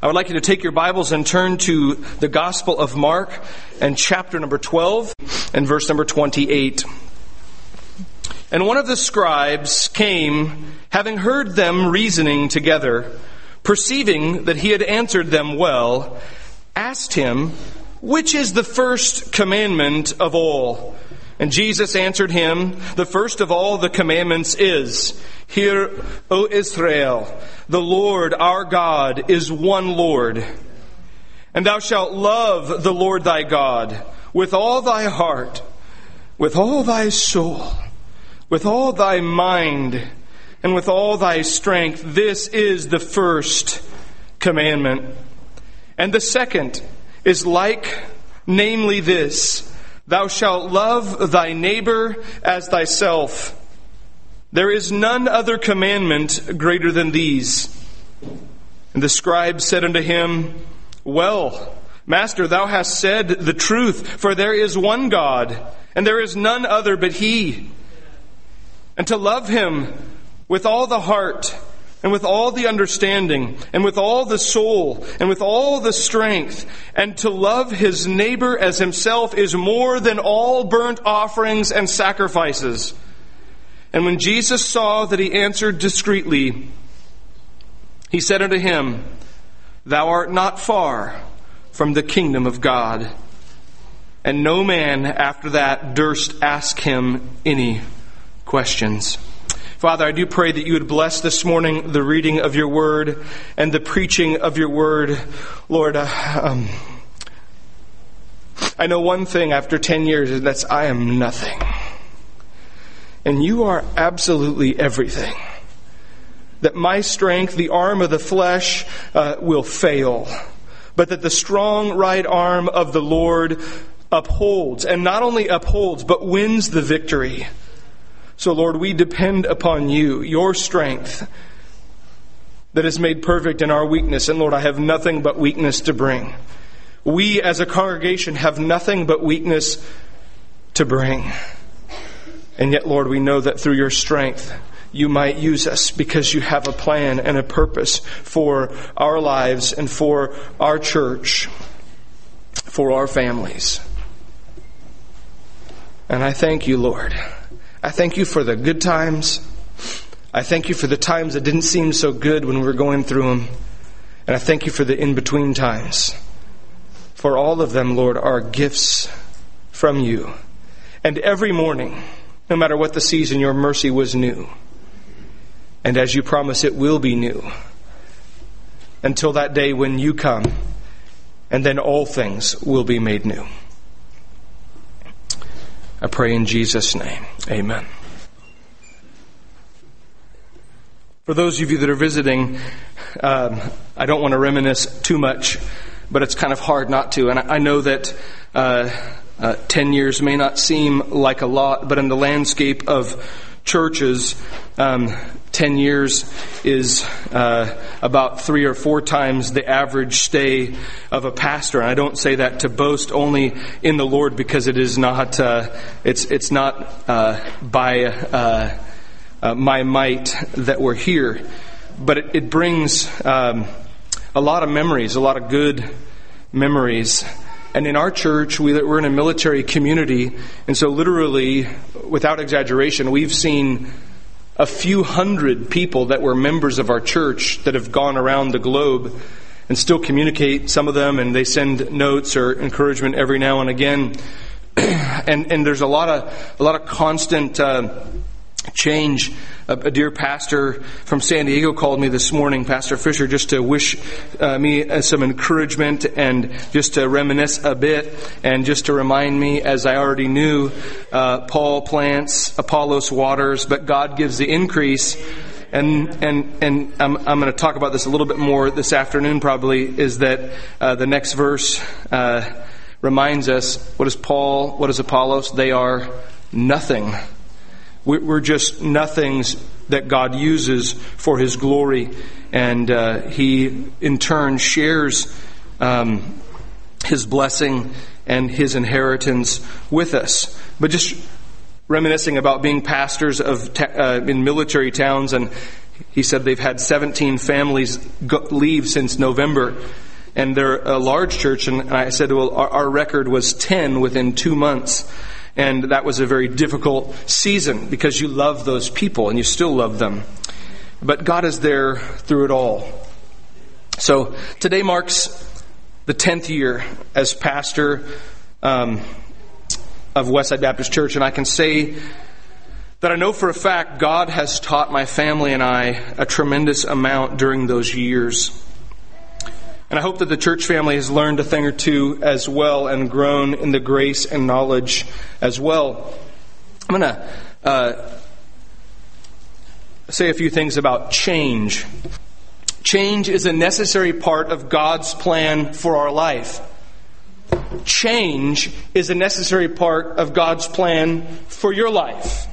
I would like you to take your Bibles and turn to the Gospel of Mark and chapter number 12 and verse number 28. And one of the scribes came, having heard them reasoning together, perceiving that he had answered them well, asked him, "Which is the first commandment of all?" And Jesus answered him, "The first of all the commandments is, Hear, O Israel, the Lord our God is one Lord. And thou shalt love the Lord thy God with all thy heart, with all thy soul, with all thy mind, and with all thy strength. This is the first commandment. And the second is like, namely this, Thou shalt love thy neighbor as thyself. There is none other commandment greater than these." And the scribe said unto him, "Well, Master, thou hast said the truth, for there is one God, and there is none other but He. And to love Him with all the heart, and with all the understanding, and with all the soul, and with all the strength, and to love his neighbor as himself is more than all burnt offerings and sacrifices." And when Jesus saw that he answered discreetly, he said unto him, "Thou art not far from the kingdom of God." And no man after that durst ask him any questions. Father, I do pray that you would bless this morning the reading of your word and the preaching of your word. Lord, I know one thing after 10 years, and that's I am nothing. And you are absolutely everything. That my strength, the arm of the flesh, will fail. But that the strong right arm of the Lord upholds, and not only upholds, but wins the victory. So Lord, we depend upon you, your strength that is made perfect in our weakness. And Lord, I have nothing but weakness to bring. We as a congregation have nothing but weakness to bring. And yet, Lord, we know that through your strength, you might use us because you have a plan and a purpose for our lives and for our church, for our families. And I thank you, Lord. I thank you for the good times. I thank you for the times that didn't seem so good when we were going through them. And I thank you for the in-between times. For all of them, Lord, are gifts from you. And every morning, no matter what the season, your mercy was new. And as you promise, it will be new. Until that day when you come, and then all things will be made new. I pray in Jesus' name. Amen. For those of you that are visiting, I don't want to reminisce too much, but it's kind of hard not to. And I know that 10 years may not seem like a lot, but in the landscape of churches, 10 years is about 3 or 4 times the average stay of a pastor. And I don't say that to boast only in the Lord, because it is not. It's not by my might that we're here, but it brings a lot of memories, a lot of good memories. And in our church, we're in a military community, and so literally, without exaggeration, we've seen a few hundred people that were members of our church that have gone around the globe and still communicate, some of them, and they send notes or encouragement every now and again. And there's a lot of constant change. A dear pastor from San Diego called me this morning, Pastor Fisher, just to wish me some encouragement and just to reminisce a bit, and just to remind me, as I already knew, Paul plants, Apollos waters, but God gives the increase. And I'm going to talk about this a little bit more this afternoon probably, is that the next verse reminds us, what is Paul, what is Apollos? They are nothing. We're just nothings that God uses for His glory. And He, in turn, shares His blessing and His inheritance with us. But just reminiscing about being pastors in military towns, and He said they've had 17 families leave since November. And they're a large church. And I said, well, our record was 10 within 2 months. And that was a very difficult season because you love those people and you still love them. But God is there through it all. So today marks the 10th year as pastor of Westside Baptist Church. And I can say that I know for a fact God has taught my family and I a tremendous amount during those years. And I hope that the church family has learned a thing or two as well and grown in the grace and knowledge as well. I'm going to say a few things about change. Change is a necessary part of God's plan for our life. Change is a necessary part of God's plan for your life.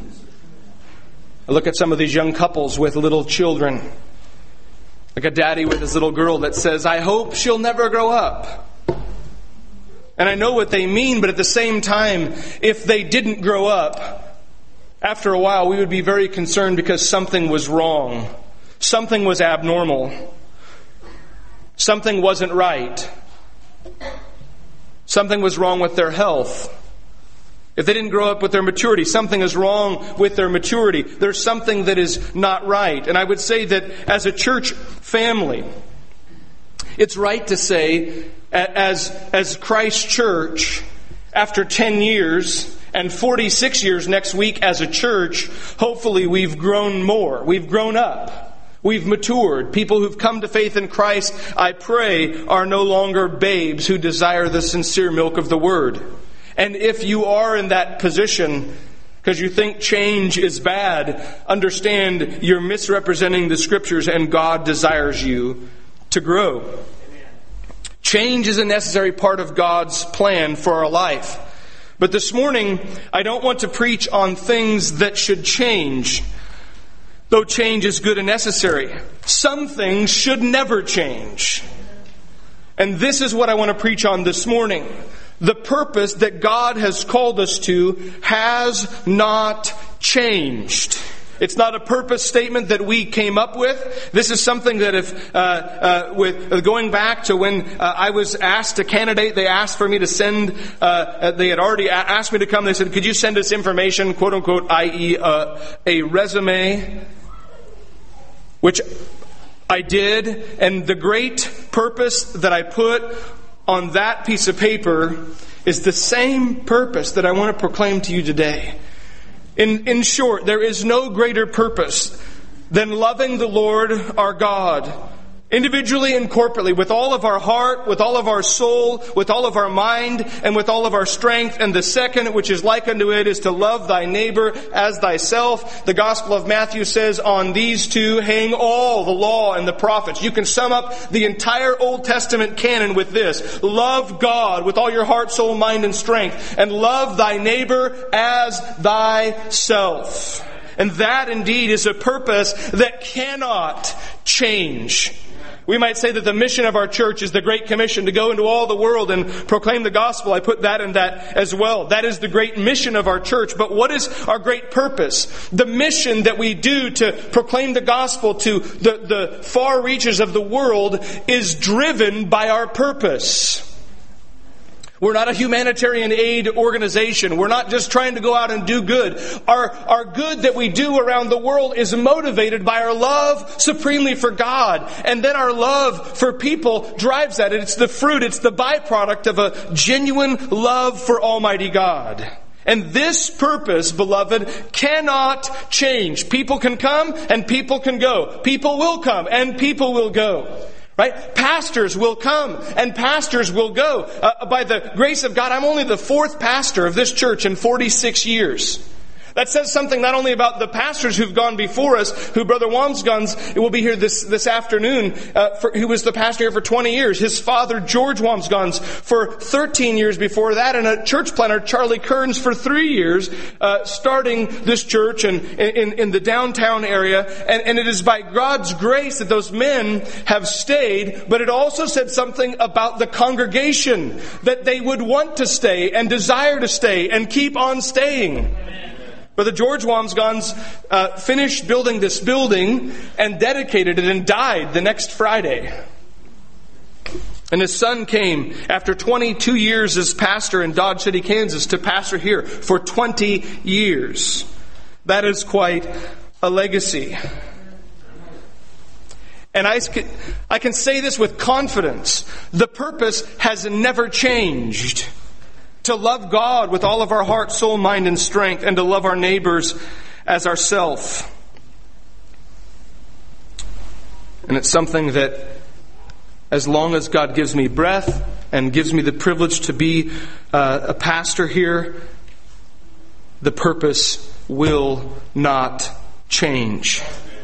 I look at some of these young couples with little children. Like a daddy with his little girl that says, I hope she'll never grow up. And I know what they mean, but at the same time, if they didn't grow up, after a while we would be very concerned because something was wrong. Something was abnormal. Something wasn't right. Something was wrong with their health. If they didn't grow up with their maturity, something is wrong with their maturity. There's something that is not right. And I would say that as a church family, it's right to say, as Christ Church, after 10 years and 46 years next week as a church, hopefully we've grown more. We've grown up. We've matured. People who've come to faith in Christ, I pray, are no longer babes who desire the sincere milk of the Word. And if you are in that position because you think change is bad, understand you're misrepresenting the Scriptures and God desires you to grow. Amen. Change is a necessary part of God's plan for our life. But this morning, I don't want to preach on things that should change, though change is good and necessary. Some things should never change. And this is what I want to preach on this morning. The purpose that God has called us to has not changed. It's not a purpose statement that we came up with. This is something that with going back to when I was asked to candidate, they asked for me to send, they had already asked me to come. They said, could you send us information, quote unquote, i.e. a resume, which I did. And the great purpose that I put on that piece of paper is the same purpose that I want to proclaim to you today. In short, there is no greater purpose than loving the Lord our God, individually and corporately, with all of our heart, with all of our soul, with all of our mind, and with all of our strength. And the second, which is like unto it, is to love thy neighbor as thyself. The Gospel of Matthew says, on these two hang all the law and the prophets. You can sum up the entire Old Testament canon with this. Love God with all your heart, soul, mind, and strength. And love thy neighbor as thyself. And that indeed is a purpose that cannot change. We might say that the mission of our church is the Great Commission to go into all the world and proclaim the gospel. I put that in that as well. That is the great mission of our church. But what is our great purpose? The mission that we do to proclaim the gospel to the far reaches of the world is driven by our purpose. We're not a humanitarian aid organization. We're not just trying to go out and do good. Our good that we do around the world is motivated by our love supremely for God. And then our love for people drives that. It's the fruit, it's the byproduct of a genuine love for Almighty God. And this purpose, beloved, cannot change. People can come and people can go. People will come and people will go. Right? Pastors will come and pastors will go. By the grace of God, I'm only the fourth pastor of this church in 46 years. That says something not only about the pastors who've gone before us, who Brother Wamsguns will be here this afternoon, who was the pastor here for 20 years. His father, George Wamsguns, for 13 years before that, and a church planter, Charlie Kearns, for 3 years, starting this church in the downtown area. And it is by God's grace that those men have stayed, but it also said something about the congregation, that they would want to stay and desire to stay and keep on staying. Brother George Wamsgans finished building this building and dedicated it and died the next Friday. And his son came after 22 years as pastor in Dodge City, Kansas, to pastor here for 20 years. That is quite a legacy. And I can say this with confidence. The purpose has never changed. To love God with all of our heart, soul, mind, and strength, and to love our neighbors as ourselves. And it's something that, as long as God gives me breath and gives me the privilege to be a pastor here, the purpose will not change.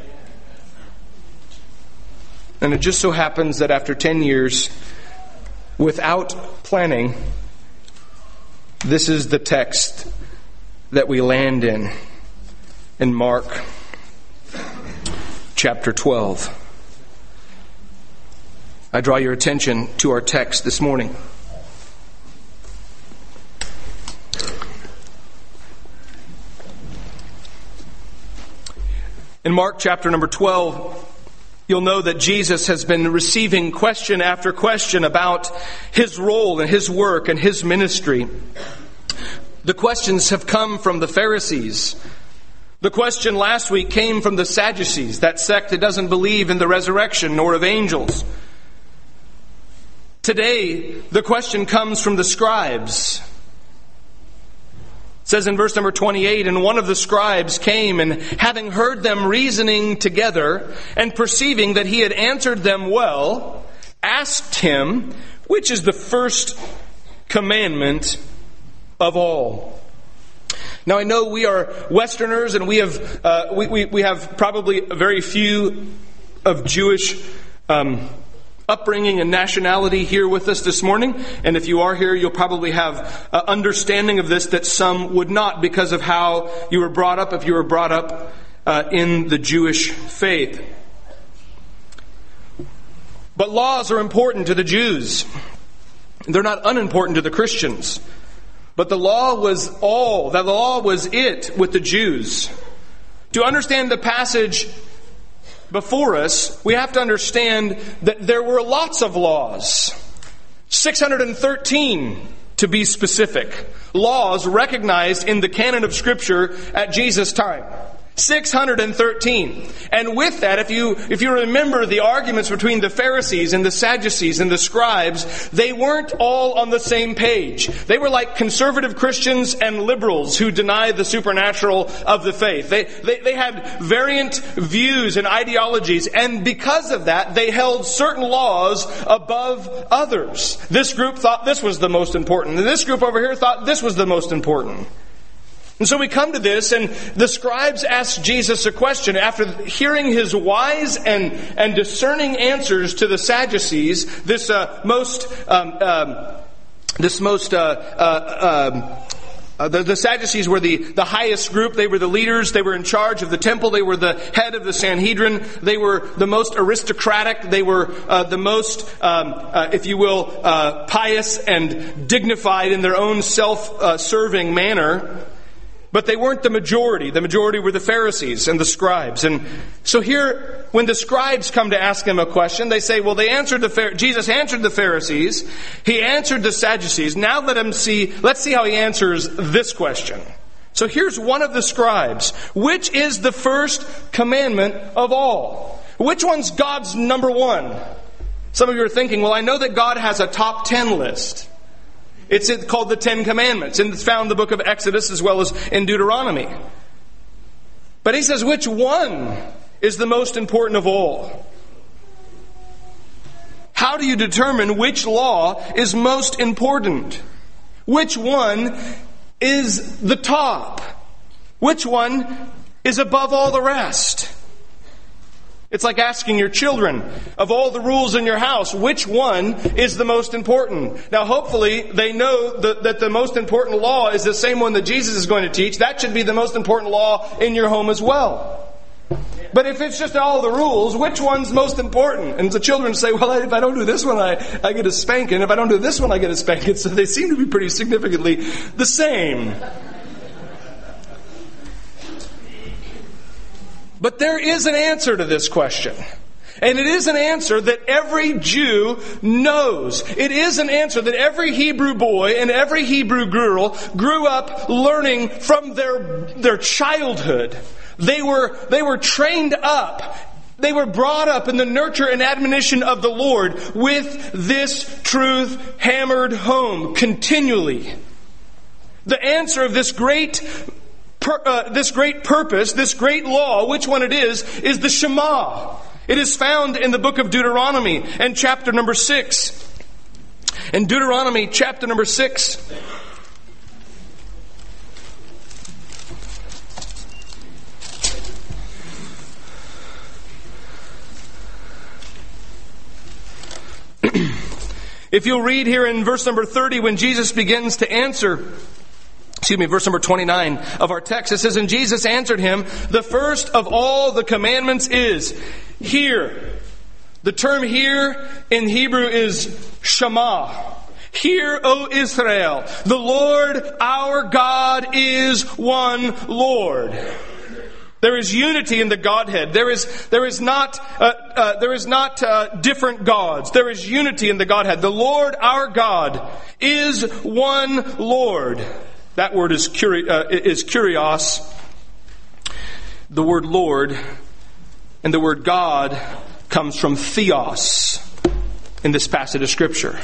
And it just so happens that after 10 years, without planning, this is the text that we land in Mark chapter 12. I draw your attention to our text this morning. In Mark chapter number 12, you'll know that Jesus has been receiving question after question about His role and His work and His ministry. The questions have come from the Pharisees. The question last week came from the Sadducees, that sect that doesn't believe in the resurrection nor of angels. Today, the question comes from the scribes. It says in verse number 28, and one of the scribes came, and having heard them reasoning together, and perceiving that he had answered them well, asked him, which is the first commandment of all? Now I know we are Westerners, and we have probably very few of Jewish upbringing and nationality here with us this morning. And if you are here, you'll probably have understanding of this that some would not, because of how you were brought up, if you were brought up in the Jewish faith. But laws are important to the Jews. They're not unimportant to the Christians. But the law was it with the Jews. To understand the passage before us, we have to understand that there were lots of laws. 613 to be specific. Laws recognized in the canon of Scripture at Jesus' time. 613. And with that, if you remember the arguments between the Pharisees and the Sadducees and the scribes, they weren't all on the same page. They were like conservative Christians and liberals who deny the supernatural of the faith. They had variant views and ideologies, and because of that, they held certain laws above others. This group thought this was the most important, and this group over here thought this was the most important. And so we come to this, and the scribes ask Jesus a question. After hearing his wise and discerning answers to the Sadducees, the Sadducees were the highest group. They were the leaders. They were in charge of the temple. They were the head of the Sanhedrin. They were the most aristocratic. They were the most, if you will, pious and dignified in their own self-serving manner. But they weren't the majority. The majority were the Pharisees and the scribes. And so here, when the scribes come to ask him a question, they say, well, Jesus answered the Pharisees. He answered the Sadducees. Now let's see how he answers this question. So here's one of the scribes. Which is the first commandment of all? Which one's God's number one? Some of you are thinking, well, I know that God has a top 10 list. It's called the Ten Commandments, and it's found in the book of Exodus as well as in Deuteronomy. But he says, which one is the most important of all? How do you determine which law is most important? Which one is the top? Which one is above all the rest? It's like asking your children, of all the rules in your house, which one is the most important? Now, hopefully, they know that the most important law is the same one that Jesus is going to teach. That should be the most important law in your home as well. But if it's just all the rules, which one's most important? And the children say, well, if I don't do this one, I get a spanking. If I don't do this one, I get a spanking. So they seem to be pretty significantly the same. But there is an answer to this question. And it is an answer that every Jew knows. It is an answer that every Hebrew boy and every Hebrew girl grew up learning from their childhood. They were trained up. They were brought up in the nurture and admonition of the Lord with this truth hammered home continually. The answer of this great purpose, this great law, which one it is the Shema. It is found in the book of Deuteronomy and chapter number 6. In Deuteronomy chapter number 6, if you'll read here in verse number 30, when Jesus begins to answer, verse number 29 of our text, it says, "And Jesus answered him, the first of all the commandments is," hear. The term "hear" in Hebrew is Shema. "Hear, O Israel, the Lord our God is one Lord." There is unity in the Godhead. There is not different gods. There is unity in the Godhead. The Lord our God is one Lord. That word is kurios. The word Lord and the word God comes from theos in this passage of Scripture.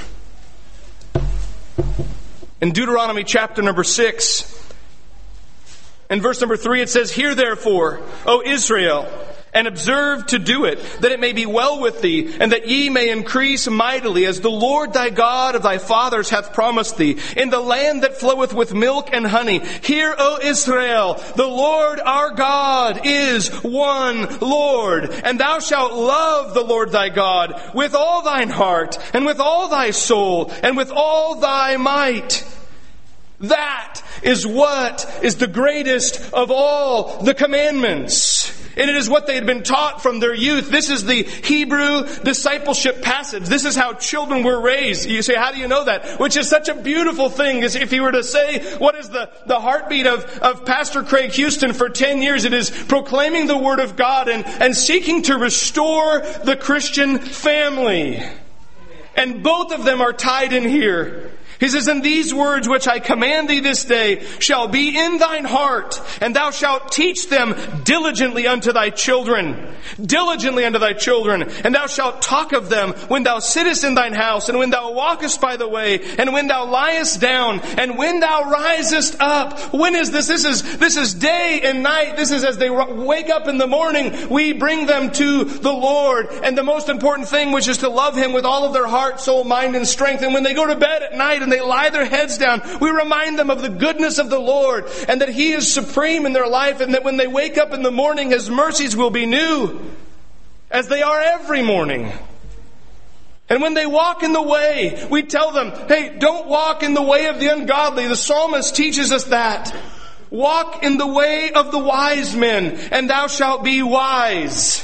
In Deuteronomy chapter number 6, in verse number 3, it says, "Hear therefore, O Israel, and observe to do it, that it may be well with thee, and that ye may increase mightily, as the Lord thy God of thy fathers hath promised thee, in the land that floweth with milk and honey. Hear, O Israel, the Lord our God is one Lord, and thou shalt love the Lord thy God with all thine heart, and with all thy soul, and with all thy might." That is what is the greatest of all the commandments. And it is what they had been taught from their youth. This is the Hebrew discipleship passage. This is how children were raised. You say, how do you know that? Which is such a beautiful thing. As if you were to say, what is the heartbeat of Pastor Craig Houston for 10 years? It is proclaiming the Word of God and seeking to restore the Christian family. And both of them are tied in here. He says, "And these words which I command thee this day shall be in thine heart, and thou shalt teach them diligently unto thy children. Diligently unto thy children. And thou shalt talk of them when thou sittest in thine house, and when thou walkest by the way, and when thou liest down, and when thou risest up." When is this? This is day and night. This is as they wake up in the morning, we bring them to the Lord. And the most important thing, which is to love Him with all of their heart, soul, mind, and strength. And when they go to bed at night and they lie their heads down, we remind them of the goodness of the Lord, and that He is supreme in their life, and that when they wake up in the morning, His mercies will be new, as they are every morning. And when they walk in the way, we tell them, hey, don't walk in the way of the ungodly. The psalmist teaches us that. Walk in the way of the wise men, and thou shalt be wise.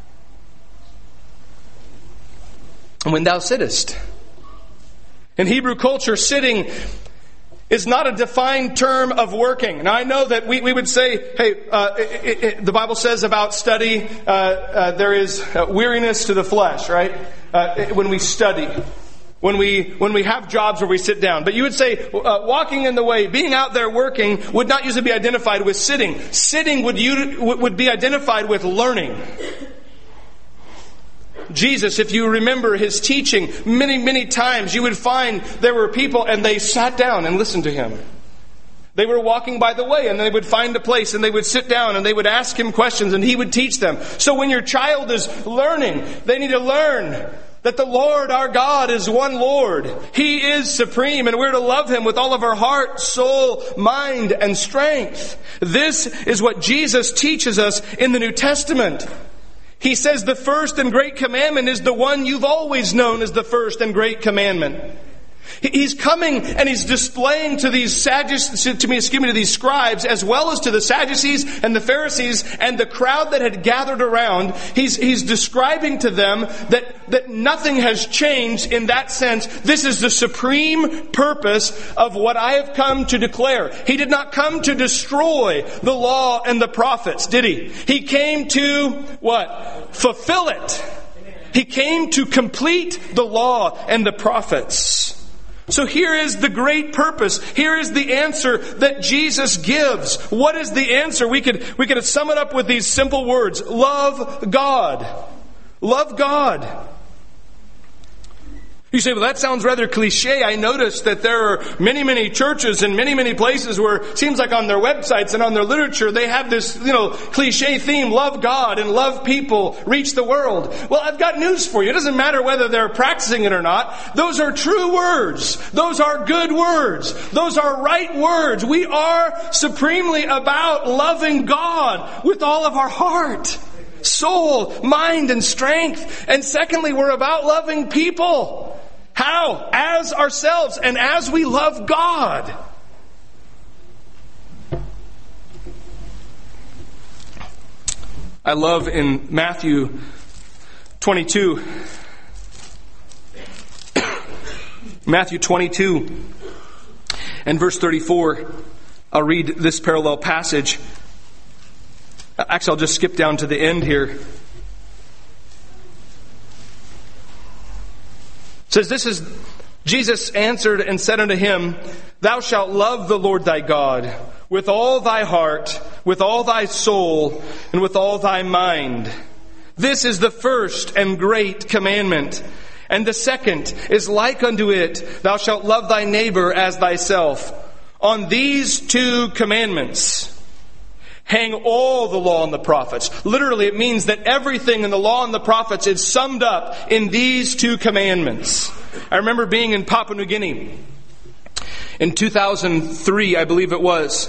And when thou sittest. In Hebrew culture, sitting is not a defined term of working. Now I know that we would say, hey, the Bible says about study, there is weariness to the flesh, right? When we study. When we have jobs where we sit down. But you would say, walking in the way, being out there working, would not usually be identified with sitting. Sitting would be identified with learning. Jesus, if you remember His teaching, many, many times you would find there were people and they sat down and listened to Him. They were walking by the way and they would find a place and they would sit down and they would ask Him questions and He would teach them. So when your child is learning, they need to learn that the Lord our God is one Lord. He is supreme, and we're to love Him with all of our heart, soul, mind, and strength. This is what Jesus teaches us in the New Testament. He says the first and great commandment is the one you've always known as the first and great commandment. He's coming and he's displaying to these to these scribes, as well as to the Sadducees and the Pharisees and the crowd that had gathered around. He's describing to them that nothing has changed in that sense. This is the supreme purpose of what I have come to declare. He did not come to destroy the law and the prophets, did he? He came to what? Fulfill it. He came to complete the law and the prophets. So here is the great purpose. Here is the answer that Jesus gives. What is the answer? We could sum it up with these simple words. Love God. Love God. You say, well, that sounds rather cliche. I noticed that there are many, many churches and many, many places where it seems like on their websites and on their literature, they have this, cliche theme, love God and love people, reach the world. Well, I've got news for you. It doesn't matter whether they're practicing it or not. Those are true words. Those are good words. Those are right words. We are supremely about loving God with all of our heart, soul, mind, and strength. And secondly, we're about loving people. How? As ourselves and as we love God. I love in Matthew 22. Matthew 22 and verse 34. I'll read this parallel passage. Actually, I'll just skip down to the end here. It says, this is, Jesus answered and said unto him, Thou shalt love the Lord thy God with all thy heart, with all thy soul, and with all thy mind. This is the first and great commandment. And the second is like unto it, Thou shalt love thy neighbor as thyself. On these two commandments hang all the law and the prophets. Literally, it means that everything in the law and the prophets is summed up in these two commandments. I remember being in Papua New Guinea in 2003, I believe it was.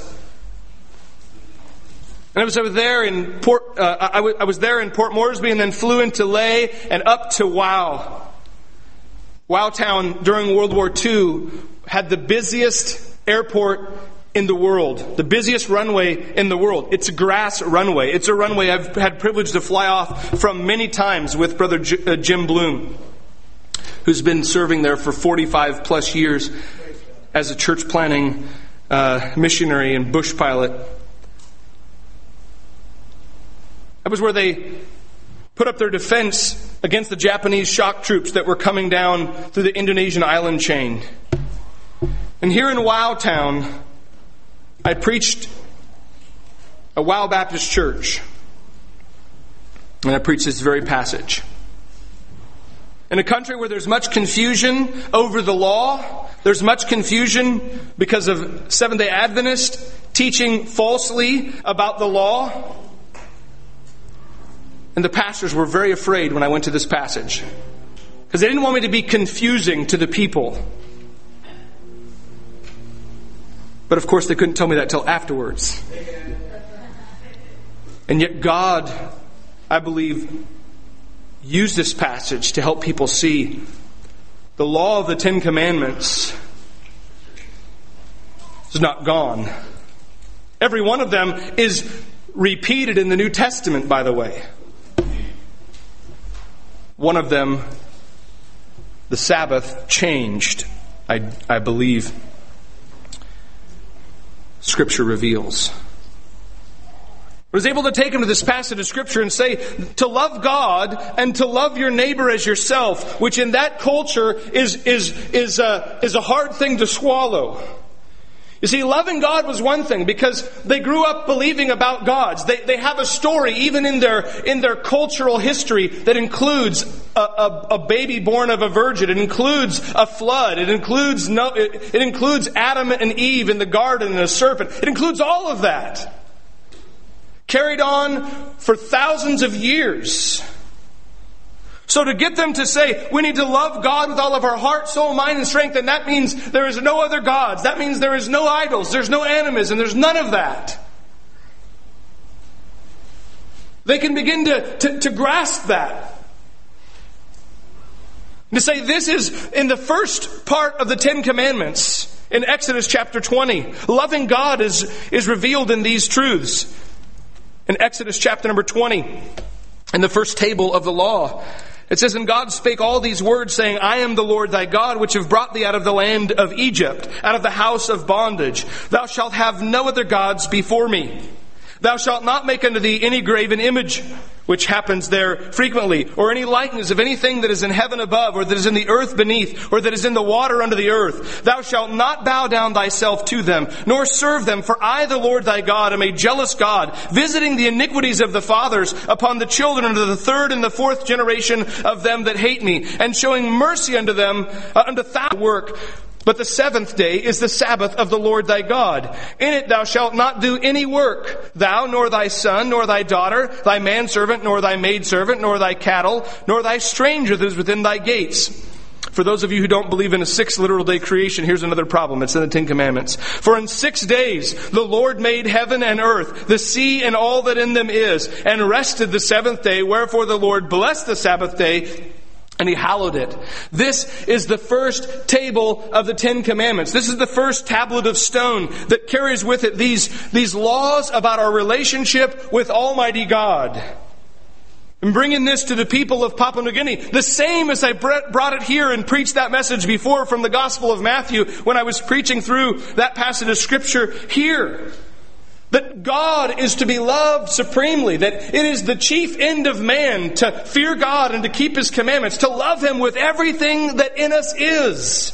And I was over there in I was there in Port Moresby and then flew into Lae and up to Wau. Wautown during World War II had the busiest airport in the world, the busiest runway in the world. It's a grass runway. It's a runway I've had privilege to fly off from many times with Brother Jim Bloom, who's been serving there for 45 plus years as a church planning missionary and bush pilot. That was where they put up their defense against the Japanese shock troops that were coming down through the Indonesian island chain. And here in Wautown, I preached a Wau Baptist church. And I preached this very passage. In a country where there's much confusion over the law, there's much confusion because of Seventh-day Adventists teaching falsely about the law. And the pastors were very afraid when I went to this passage, because they didn't want me to be confusing to the people. But of course they couldn't tell me that till afterwards. And yet God, I believe, used this passage to help people see the law of the Ten Commandments is not gone. Every one of them is repeated in the New Testament, by the way. One of them, the Sabbath, changed, I believe Scripture reveals. I was able to take him to this passage of Scripture and say, to love God and to love your neighbor as yourself, which in that culture is a hard thing to swallow. You see, loving God was one thing because they grew up believing about gods. They have a story, even in their cultural history, that includes a baby born of a virgin. It includes a flood. It includes Adam and Eve in the garden and a serpent. It includes all of that. Carried on for thousands of years. So to get them to say, we need to love God with all of our heart, soul, mind, and strength, and that means there is no other gods. That means there is no idols. There's no animism. There's none of that. They can begin to grasp that. To say this is in the first part of the Ten Commandments in Exodus chapter 20. Loving God is revealed in these truths. In Exodus chapter number 20, in the first table of the law, it says, "And God spake all these words, saying, I am the Lord thy God, which have brought thee out of the land of Egypt, out of the house of bondage. Thou shalt have no other gods before me. Thou shalt not make unto thee any graven image," which happens there frequently, "or any likeness of anything that is in heaven above, or that is in the earth beneath, or that is in the water under the earth. Thou shalt not bow down thyself to them, nor serve them, for I, the Lord thy God, am a jealous God, visiting the iniquities of the fathers upon the children unto the third and the fourth generation of them that hate me, and showing mercy unto them, unto thou work. But the seventh day is the Sabbath of the Lord thy God. In it thou shalt not do any work, thou, nor thy son, nor thy daughter, thy manservant, nor thy maidservant, nor thy cattle, nor thy stranger that is within thy gates." For those of you who don't believe in a 6 literal day creation, here's another problem. It's in the Ten Commandments. "For in 6 days the Lord made heaven and earth, the sea and all that in them is, and rested the seventh day. Wherefore the Lord blessed the Sabbath day, and he hallowed it." This is the first table of the Ten Commandments. This is the first tablet of stone that carries with it these laws about our relationship with Almighty God. And bringing this to the people of Papua New Guinea, the same as I brought it here and preached that message before from the Gospel of Matthew when I was preaching through that passage of Scripture here. That God is to be loved supremely. That it is the chief end of man to fear God and to keep His commandments. To love Him with everything that in us is.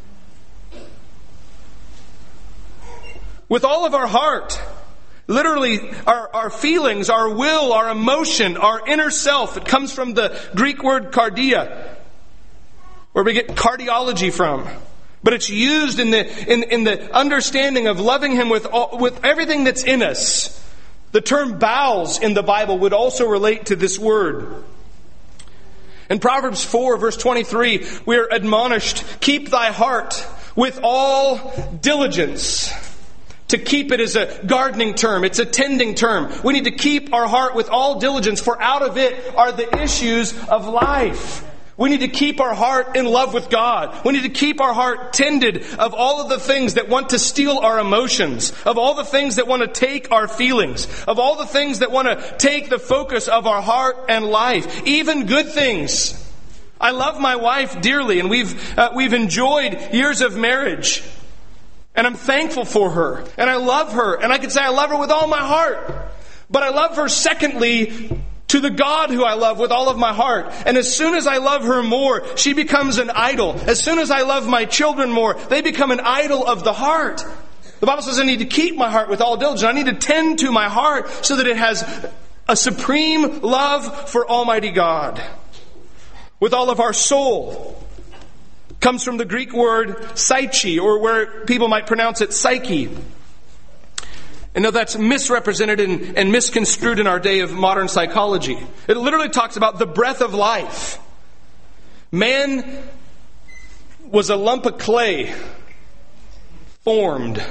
With all of our heart. Literally, our feelings, our will, our emotion, our inner self. It comes from the Greek word cardia, where we get cardiology from. But it's used in the understanding of loving Him with everything that's in us. The term bowels in the Bible would also relate to this word. In Proverbs 4 verse 23, we are admonished, "Keep thy heart with all diligence." To keep it is a gardening term. It's a tending term. We need to keep our heart with all diligence, for out of it are the issues of life. We need to keep our heart in love with God. We need to keep our heart tended of all of the things that want to steal our emotions, of all the things that want to take our feelings, of all the things that want to take the focus of our heart and life, even good things. I love my wife dearly, and we've enjoyed years of marriage. And I'm thankful for her. And I love her. And I can say I love her with all my heart. But I love her secondly to the God who I love with all of my heart. And as soon as I love her more, she becomes an idol. As soon as I love my children more, they become an idol of the heart. The Bible says I need to keep my heart with all diligence. I need to tend to my heart so that it has a supreme love for Almighty God. With all of our soul. Comes from the Greek word psyche, or where people might pronounce it psyche. And know that's misrepresented and misconstrued in our day of modern psychology. It literally talks about the breath of life. Man was a lump of clay formed.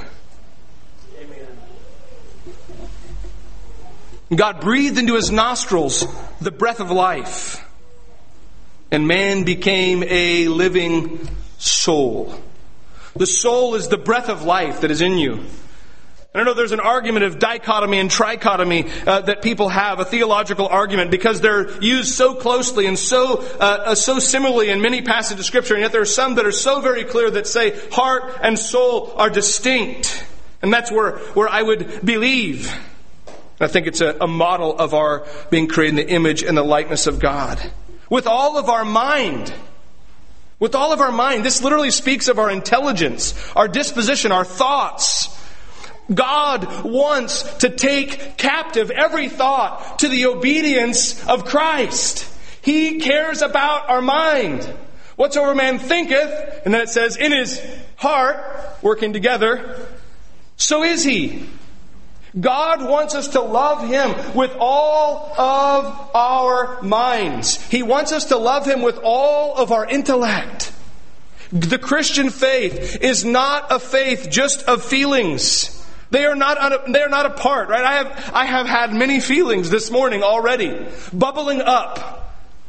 God breathed into his nostrils the breath of life. And man became a living soul. The soul is the breath of life that is in you. I know there's an argument of dichotomy and trichotomy that people have, a theological argument, because they're used so closely and so similarly in many passages of Scripture, and yet there are some that are so very clear that say heart and soul are distinct. And that's where I would believe. I think it's a model of our being created in the image and the likeness of God. With all of our mind. With all of our mind. This literally speaks of our intelligence, our disposition, our thoughts. God wants to take captive every thought to the obedience of Christ. He cares about our mind. Whatsoever man thinketh, and then it says, in his heart, working together, so is he. God wants us to love Him with all of our minds. He wants us to love Him with all of our intellect. The Christian faith is not a faith just of feelings. They are not a part, right? I have had many feelings this morning already, bubbling up.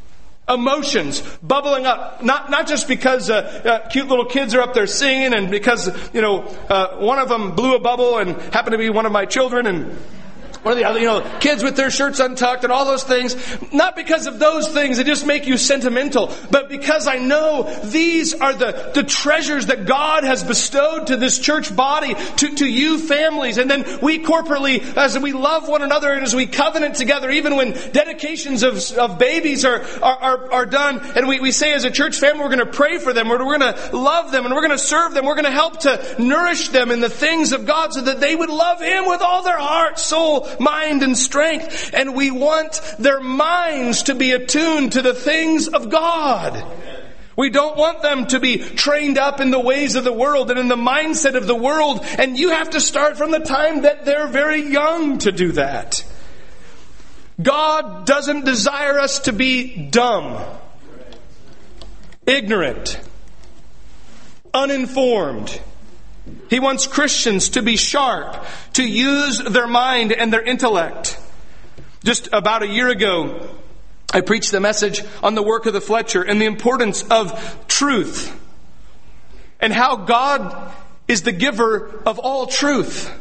Emotions bubbling up, not just because cute little kids are up there singing, and because one of them blew a bubble and happened to be one of my children, and one of the other, kids with their shirts untucked and all those things. Not because of those things that just make you sentimental, but because I know these are the treasures that God has bestowed to this church body, to you families. And then we corporately, as we love one another and as we covenant together, even when dedications of babies are done, and we say as a church family, we're going to pray for them, we're going to love them, and we're going to serve them, we're going to help to nourish them in the things of God so that they would love Him with all their heart, soul, mind, and strength. And we want their minds to be attuned to the things of God. We don't want them to be trained up in the ways of the world and in the mindset of the world. And you have to start from the time that they're very young to do that. God doesn't desire us to be dumb, ignorant, uninformed. He wants Christians to be sharp, to use their mind and their intellect. Just about a year ago, I preached the message on the work of the Fletcher and the importance of truth, and how God is the giver of all truth.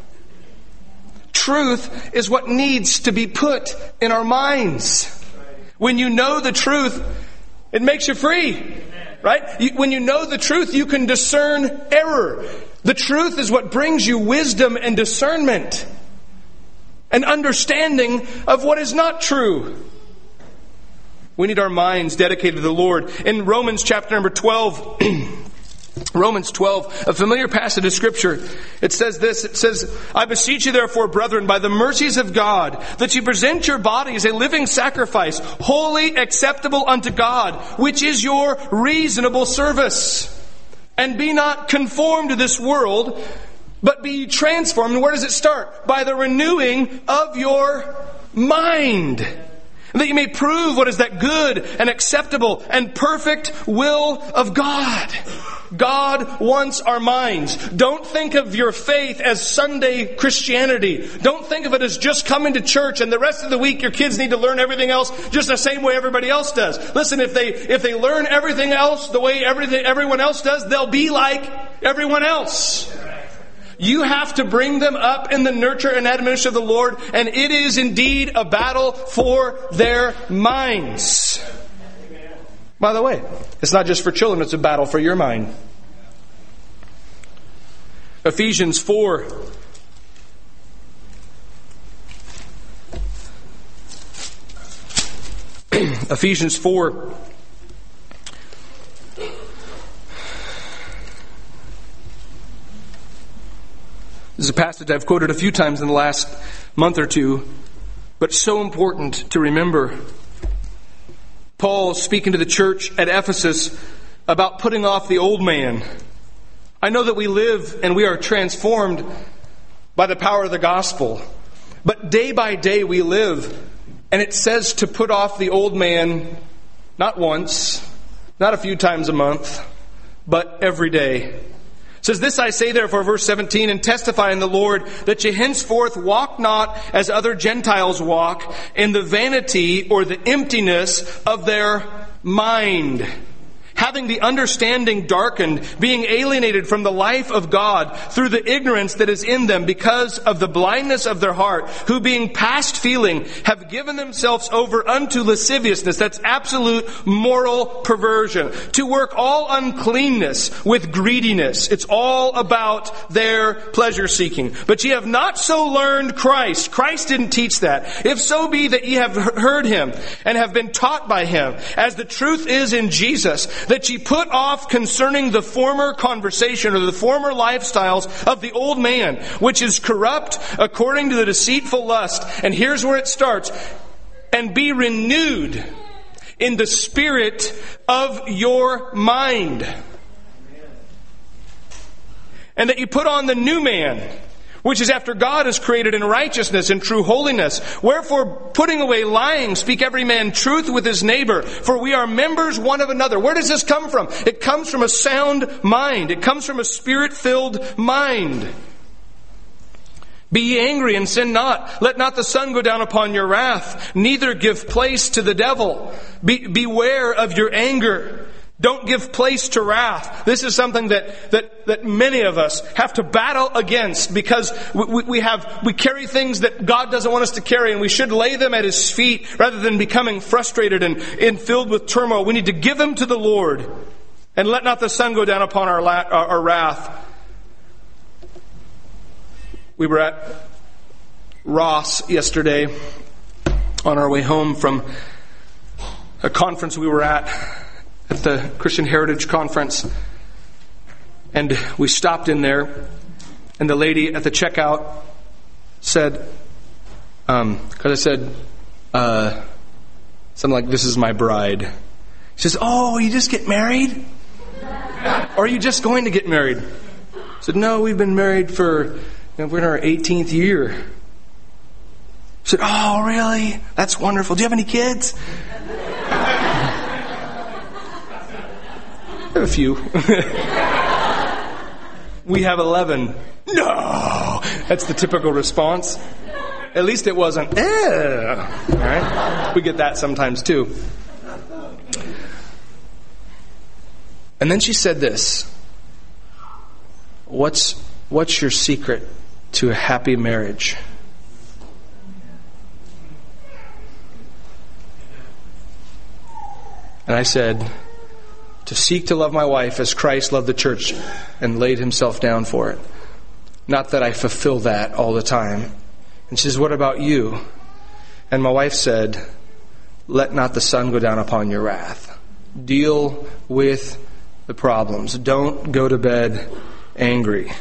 Truth is what needs to be put in our minds. When you know the truth, it makes you free, right? When you know the truth, you can discern error. The truth is what brings you wisdom and discernment and understanding of what is not true. We need our minds dedicated to the Lord. In Romans chapter number 12, Romans 12, a familiar passage of Scripture, it says this, it says, I beseech you therefore, brethren, by the mercies of God, that you present your body as a living sacrifice, holy, acceptable unto God, which is your reasonable service. And be not conformed to this world, but be transformed. And where does it start? By the renewing of your mind. And that you may prove what is that good and acceptable and perfect will of God. God wants our minds. Don't think of your faith as Sunday Christianity. Don't think of it as just coming to church and the rest of the week your kids need to learn everything else just the same way everybody else does. Listen, if they learn everything else the way everyone else does, they'll be like everyone else. You have to bring them up in the nurture and admonition of the Lord, and it is indeed a battle for their minds. By the way, it's not just for children, it's a battle for your mind. Ephesians 4. Ephesians 4. This is a passage I've quoted a few times in the last month or two, but so important to remember. Paul speaking to the church at Ephesus about putting off the old man. I know that we live and we are transformed by the power of the gospel. But day by day we live, and it says to put off the old man not once, not a few times a month, but every day. It says, this I say therefore, verse 17, and testify in the Lord, that ye henceforth walk not as other Gentiles walk, in the vanity or the emptiness of their mind, having the understanding darkened, being alienated from the life of God through the ignorance that is in them because of the blindness of their heart, who being past feeling have given themselves over unto lasciviousness, that's absolute moral perversion, to work all uncleanness with greediness. It's all about their pleasure seeking. But ye have not so learned Christ. Christ didn't teach that. If so be that ye have heard Him and have been taught by Him, as the truth is in Jesus, that ye put off concerning the former conversation or the former lifestyles of the old man, which is corrupt according to the deceitful lust. And here's where it starts. And be renewed in the spirit of your mind. And that you put on the new man, which is after God is created in righteousness and true holiness. Wherefore, putting away lying, speak every man truth with his neighbor, for we are members one of another. Where does this come from? It comes from a sound mind. It comes from a spirit-filled mind. Be ye angry and sin not. Let not the sun go down upon your wrath, neither give place to the devil. Beware of your anger. Don't give place to wrath. This is something that many of us have to battle against, because we carry things that God doesn't want us to carry, and we should lay them at His feet rather than becoming frustrated and filled with turmoil. We need to give them to the Lord, and let not the sun go down upon our wrath. We were at Ross yesterday on our way home from a conference we were at the Christian Heritage Conference. And we stopped in there, and the lady at the checkout said, because I said something like, "This is my bride." She says, "Oh, you just get married? Or are you just going to get married?" I said, "No, we've been married for, we're in our 18th year." She said, "Oh, really? That's wonderful. Do you have any kids?" I have a few. We have 11. No! That's the typical response. At least it wasn't, All right? We get that sometimes too. And then she said this: What's your secret to a happy marriage? And I said, to seek to love my wife as Christ loved the church and laid Himself down for it. Not that I fulfill that all the time. And she says, "What about you?" And my wife said, "Let not the sun go down upon your wrath." Deal with the problems. Don't go to bed angry.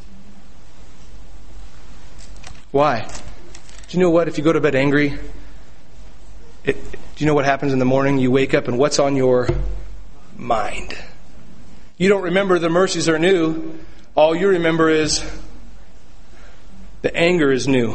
Why? Do you know what? If you go to bed angry, do you know what happens in the morning? You wake up and what's on your mind? You don't remember the mercies are new. All you remember is the anger is new.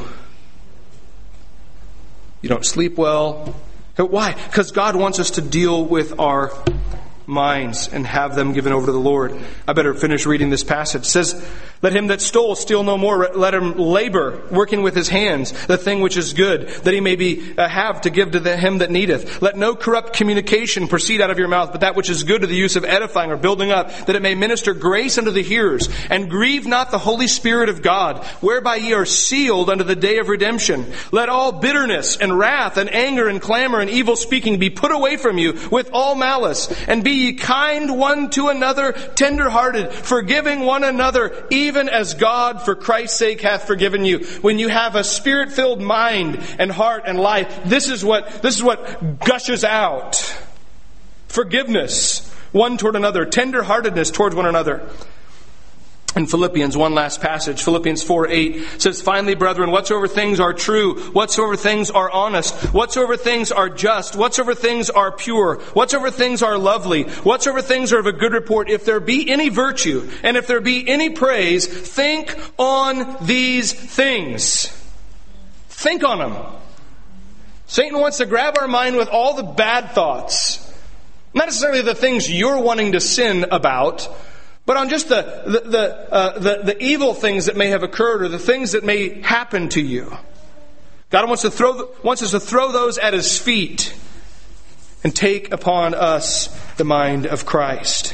You don't sleep well. Why? Because God wants us to deal with our minds and have them given over to the Lord. I better finish reading this passage. It says, "Let him that stole steal no more. Let him labor, working with his hands, the thing which is good, that he may have to give to him that needeth. Let no corrupt communication proceed out of your mouth, but that which is good to the use of edifying or building up, that it may minister grace unto the hearers. And grieve not the Holy Spirit of God, whereby ye are sealed unto the day of redemption. Let all bitterness and wrath and anger and clamor and evil speaking be put away from you with all malice. And be ye kind one to another, tender-hearted, forgiving one another, even as God for Christ's sake hath forgiven you." When you have a Spirit-filled mind and heart and life, this is what gushes out. Forgiveness one toward another, tender-heartedness towards one another. In Philippians, one last passage, Philippians 4:8 says, "Finally, brethren, whatsoever things are true, whatsoever things are honest, whatsoever things are just, whatsoever things are pure, whatsoever things are lovely, whatsoever things are of a good report, if there be any virtue, and if there be any praise, think on these things." Think on them. Satan wants to grab our mind with all the bad thoughts. Not necessarily the things you're wanting to sin about, but on just the evil things that may have occurred or the things that may happen to you. God wants us to throw those at His feet and take upon us the mind of Christ.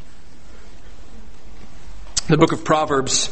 The book of Proverbs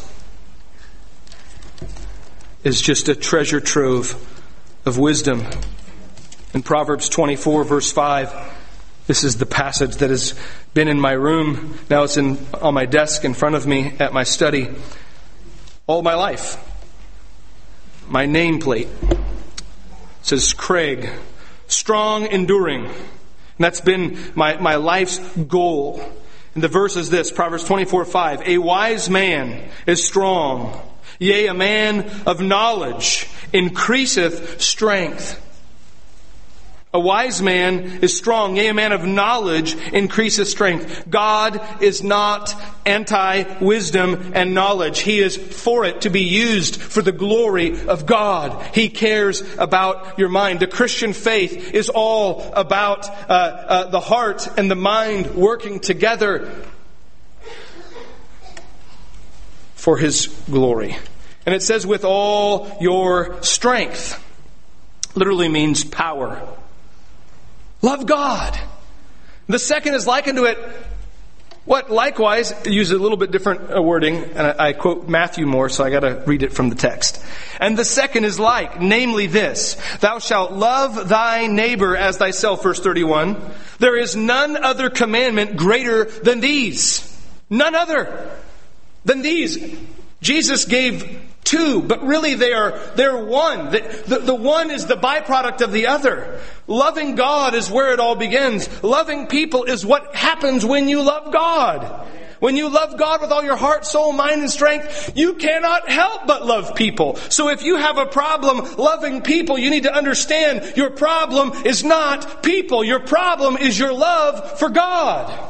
is just a treasure trove of wisdom. In Proverbs 24, verse 5, this is the passage that has been in my room. Now it's on my desk in front of me at my study all my life. My nameplate says Craig, strong, enduring. And that's been my life's goal. And the verse is this, Proverbs 24:5. "A wise man is strong, yea, a man of knowledge increaseth strength." A wise man is strong, yea, a man of knowledge increases strength. God is not anti-wisdom and knowledge. He is for it to be used for the glory of God. He cares about your mind. The Christian faith is all about the heart and the mind working together for His glory. And it says with all your strength. Literally means power. Love God. The second is like unto it. What likewise, use a little bit different wording, and I quote Matthew more, so I got to read it from the text. And the second is like, namely this, thou shalt love thy neighbor as thyself, verse 31. There is none other commandment greater than these. None other than these. Jesus gave two, but really they're one. The one is the byproduct of the other. Loving God is where it all begins. Loving people is what happens when you love God. When you love God with all your heart, soul, mind, and strength, you cannot help but love people. So if you have a problem loving people, you need to understand your problem is not people. Your problem is your love for God.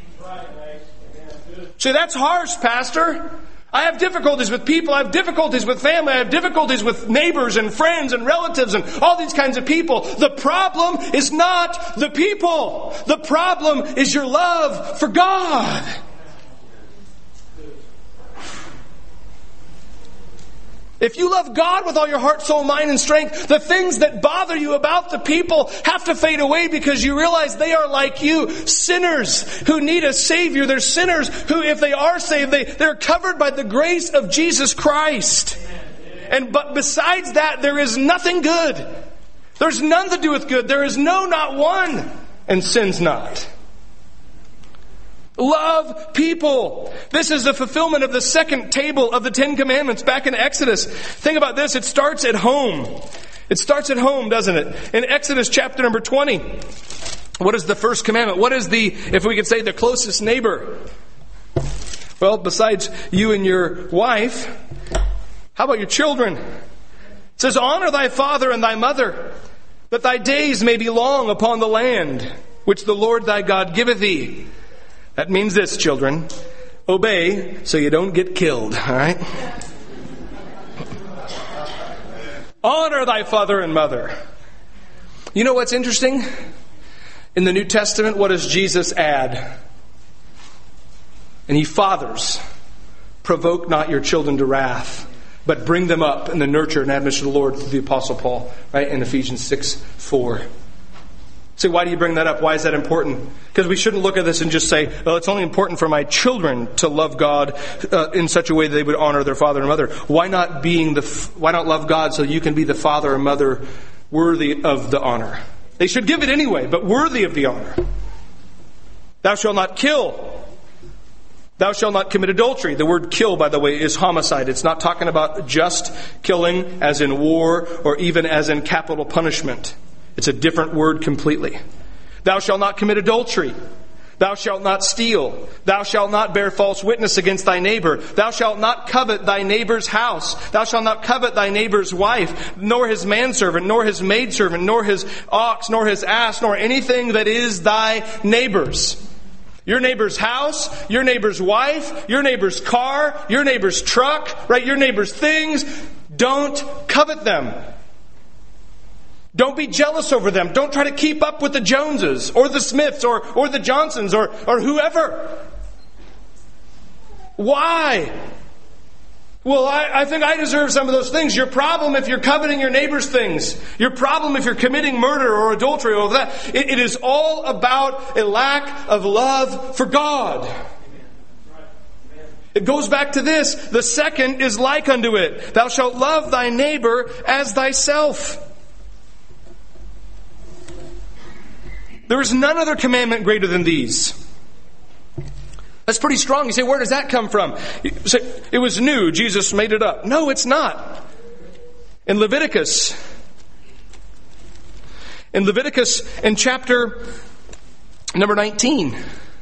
See, that's harsh, Pastor. I have difficulties with people. I have difficulties with family. I have difficulties with neighbors and friends and relatives and all these kinds of people. The problem is not the people. The problem is your love for God. If you love God with all your heart, soul, mind, and strength, the things that bother you about the people have to fade away because you realize they are like you, sinners who need a Savior. They're sinners who, if they are saved, they're covered by the grace of Jesus Christ. But besides that, there is nothing good. There's none that doeth good. There is no, not one, and sins not. Love people. This is the fulfillment of the second table of the Ten Commandments back in Exodus. Think about this. It starts at home. It starts at home, doesn't it? In Exodus chapter number 20. What is the first commandment? What is if we could say, the closest neighbor? Well, besides you and your wife, how about your children? It says, honor thy father and thy mother, that thy days may be long upon the land, which the Lord thy God giveth thee. That means this, children. Obey so you don't get killed, all right? Honor thy father and mother. You know what's interesting? In the New Testament, what does Jesus add? And he fathers, provoke not your children to wrath, but bring them up in the nurture and admonition of the Lord through the Apostle Paul, right? In Ephesians 6:4. So why do you bring that up? Why is that important? Because we shouldn't look at this and just say, well, it's only important for my children to love God in such a way that they would honor their father and mother. Why not love God so you can be the father or mother worthy of the honor? They should give it anyway, but worthy of the honor. Thou shalt not kill. Thou shalt not commit adultery. The word kill, by the way, is homicide. It's not talking about just killing as in war or even as in capital punishment. It's a different word completely. Thou shalt not commit adultery. Thou shalt not steal. Thou shalt not bear false witness against thy neighbor. Thou shalt not covet thy neighbor's house. Thou shalt not covet thy neighbor's wife, nor his manservant, nor his maidservant, nor his ox, nor his ass, nor anything that is thy neighbor's. Your neighbor's house, your neighbor's wife, your neighbor's car, your neighbor's truck, right? Your neighbor's things. Don't covet them. Don't be jealous over them. Don't try to keep up with the Joneses or the Smiths or the Johnsons or whoever. Why? Well, I think I deserve some of those things. Your problem if you're coveting your neighbor's things. Your problem if you're committing murder or adultery or that. It is all about a lack of love for God. It goes back to this. The second is like unto it. Thou shalt love thy neighbor as thyself. There is none other commandment greater than these. That's pretty strong. You say, where does that come from? You say, it was new. Jesus made it up. No, it's not. In Leviticus, in chapter number 19.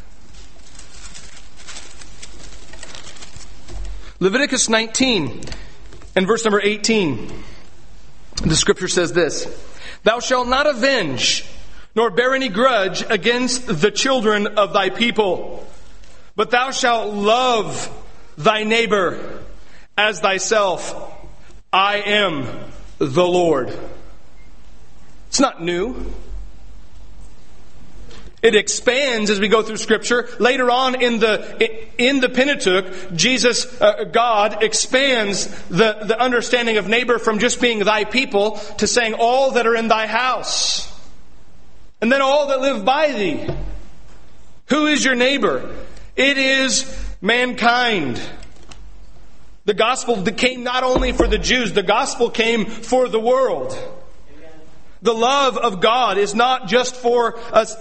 Leviticus 19 and verse number 18. The scripture says this. Thou shalt not avenge, nor bear any grudge against the children of thy people, but thou shalt love thy neighbor as thyself. I am the Lord. It's not new. It expands as we go through Scripture. Later on in the Pentateuch, God expands the understanding of neighbor from just being thy people to saying all that are in thy house. And then all that live by thee. Who is your neighbor? It is mankind. The gospel came not only for the Jews, the gospel came for the world. The love of God is not just for us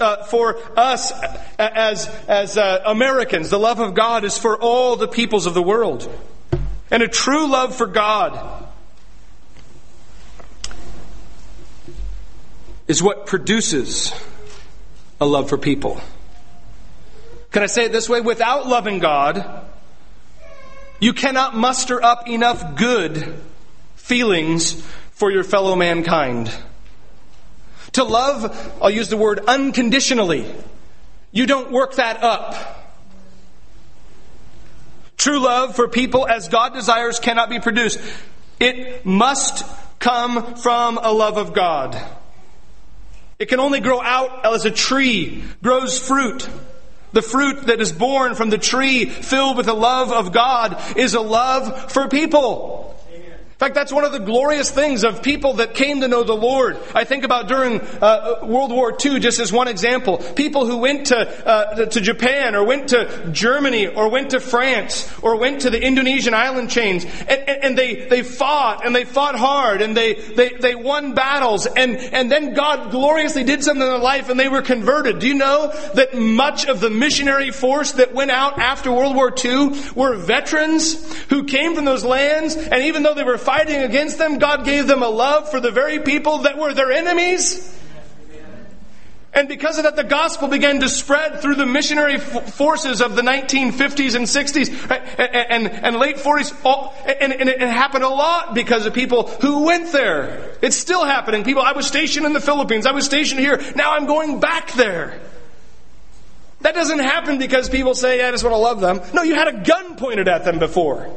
as Americans. The love of God is for all the peoples of the world. And a true love for God is what produces a love for people. Can I say it this way? Without loving God, you cannot muster up enough good feelings for your fellow mankind. To love, I'll use the word unconditionally. You don't work that up. True love for people as God desires cannot be produced. It must come from a love of God. It can only grow out as a tree grows fruit. The fruit that is born from the tree filled with the love of God is a love for people. In fact, that's one of the glorious things of people that came to know the Lord. I think about during World War II, just as one example. People who went to Japan, or went to Germany, or went to France, or went to the Indonesian island chains, and they fought, and they fought hard, and they won battles, and then God gloriously did something in their life, and they were converted. Do you know that much of the missionary force that went out after World War II were veterans who came from those lands, and even though they were fighting against them, God gave them a love for the very people that were their enemies. And because of that, the gospel began to spread through the missionary forces of the 1950s and 60s and late 40s. And it happened a lot because of people who went there. It's still happening. I was stationed in the Philippines. I was stationed here. Now I'm going back there. That doesn't happen because people say, I just want to love them. No, you had a gun pointed at them before.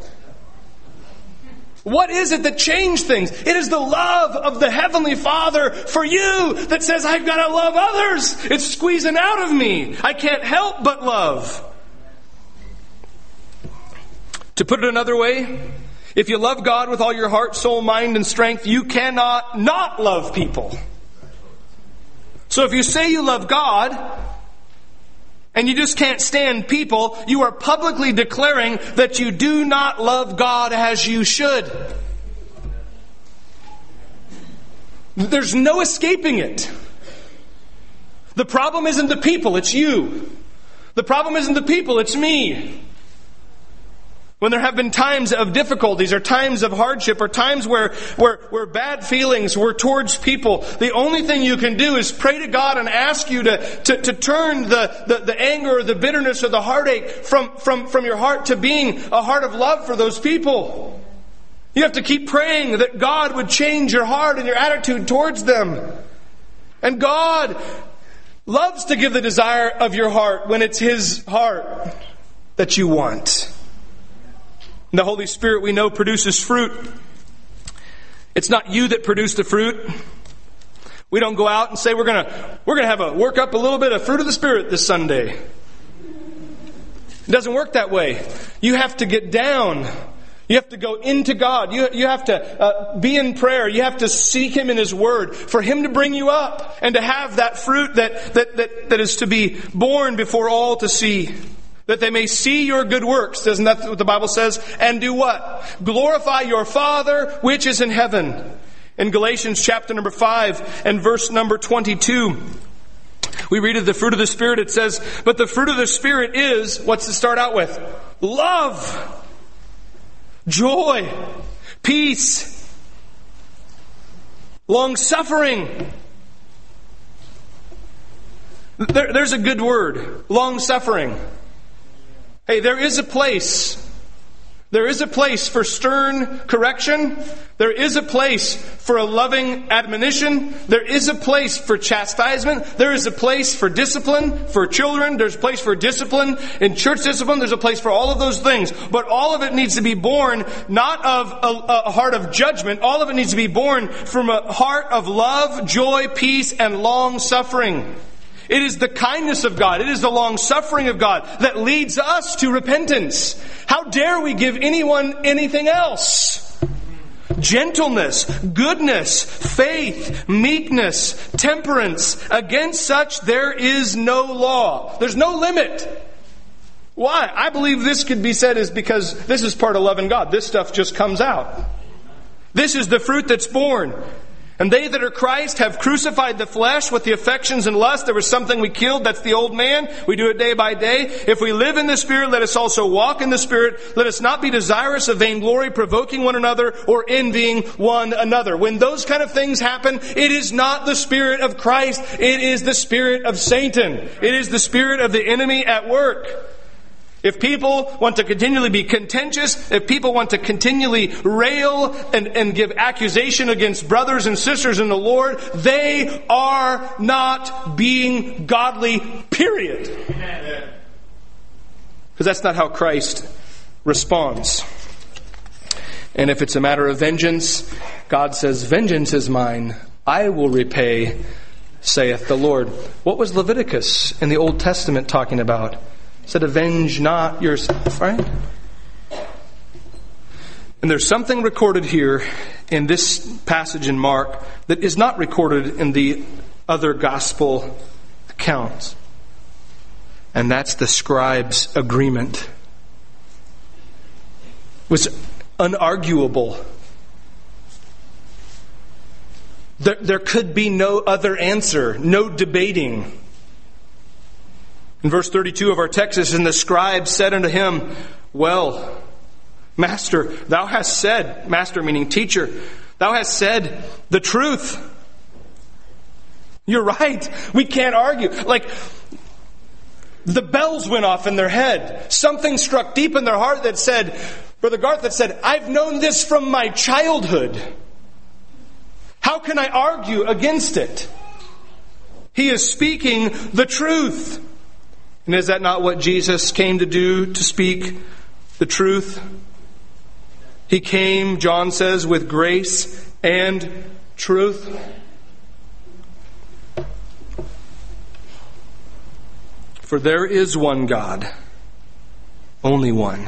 What is it that changed things? It is the love of the Heavenly Father for you that says, I've got to love others. It's squeezing out of me. I can't help but love. To put it another way, if you love God with all your heart, soul, mind, and strength, you cannot not love people. So if you say you love God, and you just can't stand people, you are publicly declaring that you do not love God as you should. There's no escaping it. The problem isn't the people, it's you. The problem isn't the people, it's me. When there have been times of difficulties or times of hardship or times where bad feelings were towards people, the only thing you can do is pray to God and ask you to turn the anger or the bitterness or the heartache from your heart to being a heart of love for those people. You have to keep praying that God would change your heart and your attitude towards them. And God loves to give the desire of your heart when it's His heart that you want. The Holy Spirit, we know, produces fruit. It's not you that produce the fruit. We don't go out and say we're gonna work up a little bit of fruit of the Spirit this Sunday. It doesn't work that way. You have to get down. You have to go into God. You have to be in prayer. You have to seek Him in His Word for Him to bring you up and to have that fruit that is to be born before all to see. That they may see your good works. Isn't that what the Bible says? And do what? Glorify your Father which is in heaven. In Galatians chapter number 5 and verse number 22, we read of the fruit of the Spirit. It says, but the fruit of the Spirit is, what's it start out with? Love, joy, peace, long-suffering. There's a good word, long-suffering. Hey, there is a place. There is a place for stern correction. There is a place for a loving admonition. There is a place for chastisement. There is a place for discipline for children. There's a place for discipline in church discipline. There's a place for all of those things. But all of it needs to be born not of a heart of judgment. All of it needs to be born from a heart of love, joy, peace, and long suffering. It is the kindness of God. It is the long-suffering of God that leads us to repentance. How dare we give anyone anything else? Gentleness, goodness, faith, meekness, temperance. Against such there is no law. There's no limit. Why? I believe this could be said is because this is part of loving God. This stuff just comes out. This is the fruit that's born. And they that are Christ have crucified the flesh with the affections and lust. There was something we killed. That's the old man. We do it day by day. If we live in the Spirit, let us also walk in the Spirit. Let us not be desirous of vainglory, provoking one another, or envying one another. When those kind of things happen, it is not the Spirit of Christ. It is the spirit of Satan. It is the spirit of the enemy at work. If people want to continually be contentious, if people want to continually rail and give accusation against brothers and sisters in the Lord, they are not being godly, period. Because that's not how Christ responds. And if it's a matter of vengeance, God says, "Vengeance is mine, I will repay, saith the Lord." What was Leviticus in the Old Testament talking about? It said, "Avenge not yourself," right? And there's something recorded here in this passage in Mark that is not recorded in the other gospel accounts. And that's the scribes' agreement. It was unarguable. There could be no other answer, no debating. In verse 32 of our text, it says, "And the scribe said unto him, Well, Master, thou hast said," Master meaning teacher, "thou hast said the truth." You're right. We can't argue. Like, the bells went off in their head. Something struck deep in their heart that said, Brother Garth, that said, "I've known this from my childhood. How can I argue against it?" He is speaking the truth. And is that not what Jesus came to do, to speak the truth? He came, John says, with grace and truth. For there is one God, only one.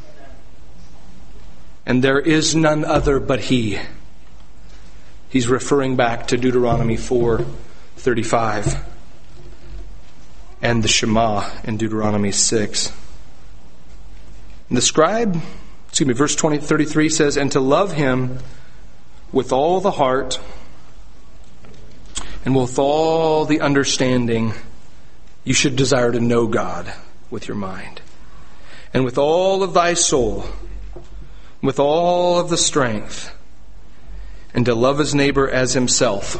And there is none other but He. He's referring back to Deuteronomy 4:35. And the Shema in Deuteronomy 6. And the scribe, verse 33 says, "And to love Him with all the heart and with all the understanding, you should desire to know God with your mind. And with all of thy soul, with all of the strength, and to love his neighbor as himself."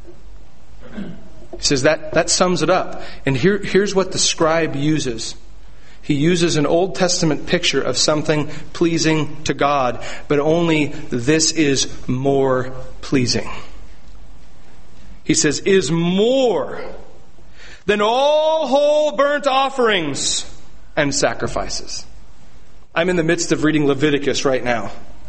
He says that sums it up. And here's what the scribe uses. He uses an Old Testament picture of something pleasing to God, but only this is more pleasing. He says, "Is more than all whole burnt offerings and sacrifices." I'm in the midst of reading Leviticus right now.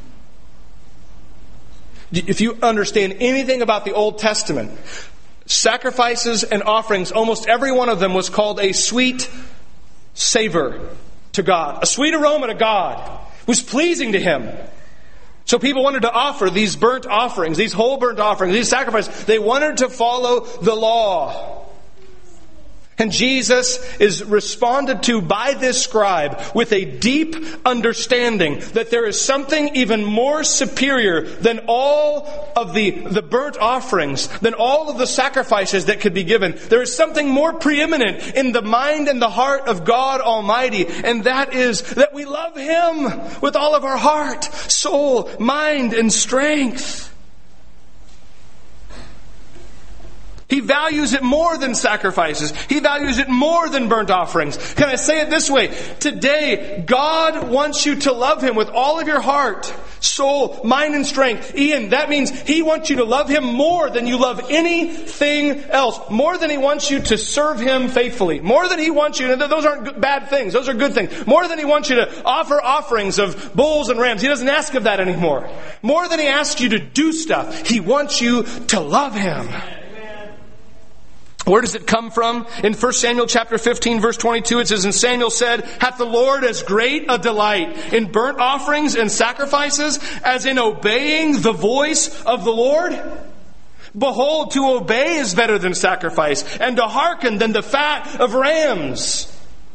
If you understand anything about the Old Testament, sacrifices and offerings, almost every one of them was called a sweet savor to God. A sweet aroma to God. It was pleasing to Him. So people wanted to offer these burnt offerings, these whole burnt offerings, these sacrifices. They wanted to follow the law. And Jesus is responded to by this scribe with a deep understanding that there is something even more superior than all of the burnt offerings, than all of the sacrifices that could be given. There is something more preeminent in the mind and the heart of God Almighty, and that is that we love Him with all of our heart, soul, mind, and strength. He values it more than sacrifices. He values it more than burnt offerings. Can I say it this way? Today, God wants you to love Him with all of your heart, soul, mind, and strength. Ian, that means He wants you to love Him more than you love anything else. More than He wants you to serve Him faithfully. More than He wants you, and those aren't bad things. Those are good things. More than He wants you to offer offerings of bulls and rams. He doesn't ask of that anymore. More than He asks you to do stuff. He wants you to love Him. Where does it come from? In 1 Samuel chapter 15, verse 22, it says, "And Samuel said, Hath the Lord as great a delight in burnt offerings and sacrifices as in obeying the voice of the Lord? Behold, to obey is better than sacrifice, and to hearken than the fat of rams."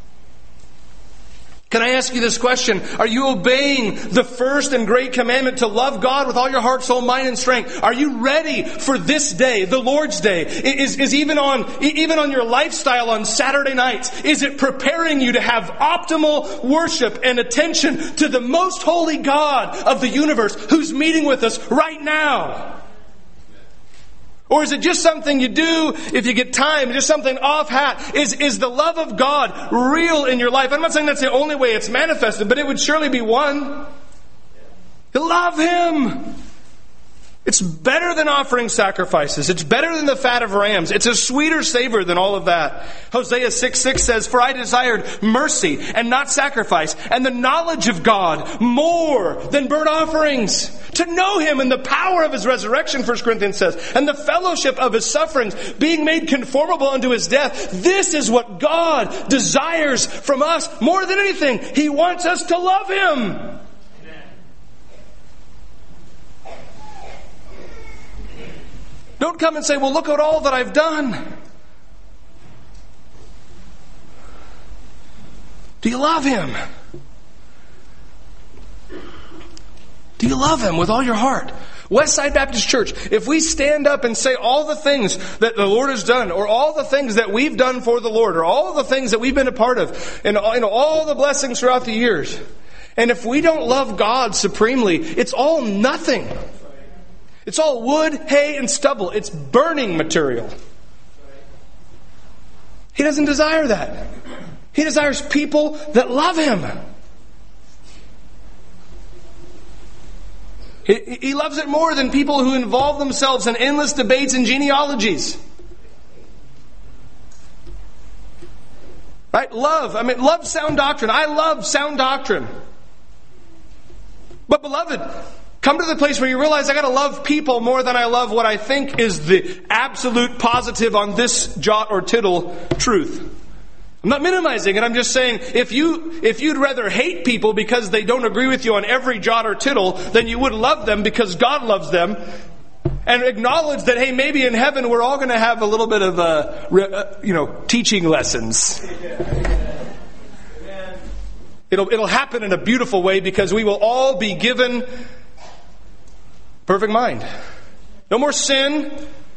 Can I ask you this question? Are you obeying the first and great commandment to love God with all your heart, soul, mind, and strength? Are you ready for this day, the Lord's Day? Is even on your lifestyle on Saturday nights, is it preparing you to have optimal worship and attention to the most holy God of the universe who's meeting with us right now? Or is it just something you do if you get time, just something off hat? Is the love of God real in your life? I'm not saying that's the only way it's manifested, but it would surely be one. You love Him. It's better than offering sacrifices. It's better than the fat of rams. It's a sweeter savor than all of that. Hosea 6:6 says, "For I desired mercy and not sacrifice, and the knowledge of God more than burnt offerings." To know Him and the power of His resurrection, 1 Corinthians says, and the fellowship of His sufferings, being made conformable unto His death. This is what God desires from us more than anything. He wants us to love Him. Don't come and say, "Well, look at all that I've done." Do you love Him? Do you love Him with all your heart? Westside Baptist Church, if we stand up and say all the things that the Lord has done, or all the things that we've done for the Lord, or all the things that we've been a part of, and all the blessings throughout the years, and if we don't love God supremely, it's all nothing. It's all wood, hay, and stubble. It's burning material. He doesn't desire that. He desires people that love Him. He loves it more than people who involve themselves in endless debates and genealogies. Right? Love sound doctrine. I love sound doctrine. But beloved, come to the place where you realize I got to love people more than I love what I think is the absolute positive on this jot or tittle truth. I'm not minimizing it. I'm just saying if you'd rather hate people because they don't agree with you on every jot or tittle than you would love them because God loves them, and acknowledge that, hey, maybe in heaven we're all going to have a little bit of teaching lessons. It'll happen in a beautiful way because we will all be given perfect mind. No more sin.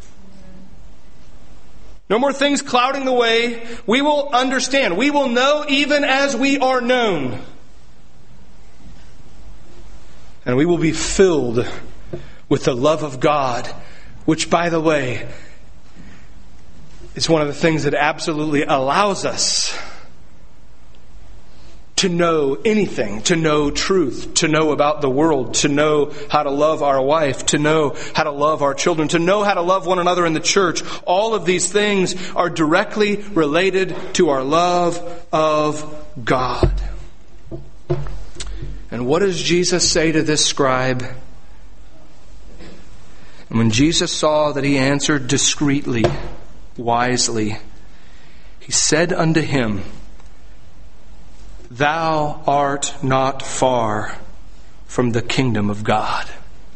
No more things clouding the way. We will understand. We will know even as we are known. And we will be filled with the love of God, which, by the way, is one of the things that absolutely allows us to know anything, to know truth, to know about the world, to know how to love our wife, to know how to love our children, to know how to love one another in the church. All of these things are directly related to our love of God. And what does Jesus say to this scribe? And when Jesus saw that he answered discreetly, wisely, He said unto him, Thou art not far from the kingdom of God.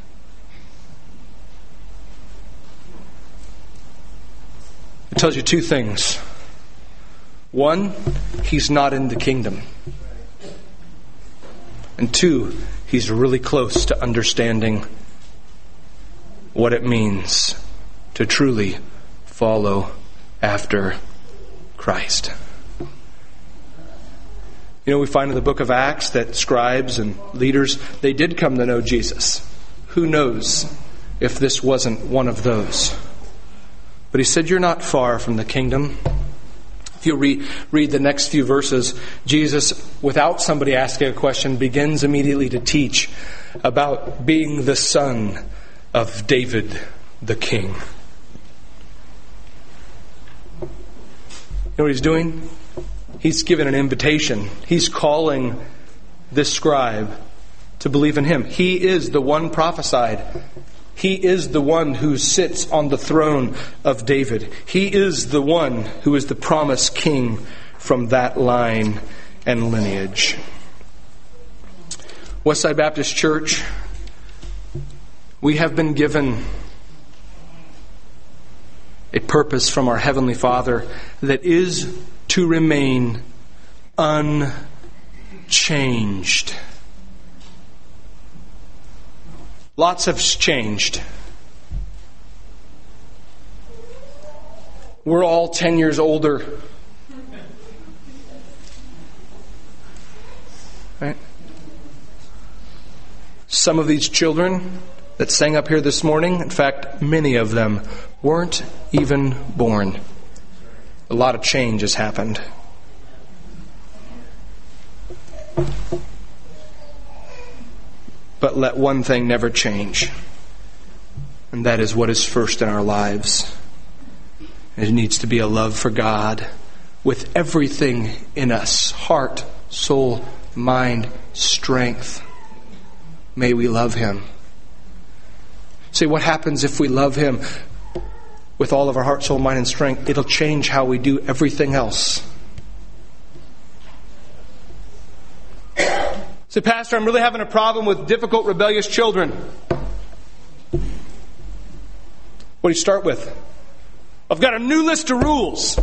It tells you two things. One, he's not in the kingdom. And two, he's really close to understanding what it means to truly follow after Christ. You know, we find in the book of Acts that scribes and leaders, they did come to know Jesus. Who knows if this wasn't one of those? But he said, you're not far from the kingdom. If you read the next few verses, Jesus, without somebody asking a question, begins immediately to teach about being the son of David the king. You know what he's doing? He's given an invitation. He's calling this scribe to believe in him. He is the one prophesied He is the one who sits on the throne of David. He is the one who is the promised king from that line and lineage. Westside Baptist Church, we have been given a purpose from our Heavenly Father that is to remain unchanged. Lots have changed. We're all 10 years older. Right? Some of these children that sang up here this morning, in fact, many of them weren't even born. A lot of change has happened. But let one thing never change, and that is what is first in our lives. It needs to be a love for God with everything in us, heart, soul, mind, strength. May we love Him. See, what happens if we love Him with all of our heart, soul, mind, and strength? It'll change how we do everything else. Say, Pastor, I'm really having a problem with difficult, rebellious children. What do you start with? I've got a new list of rules.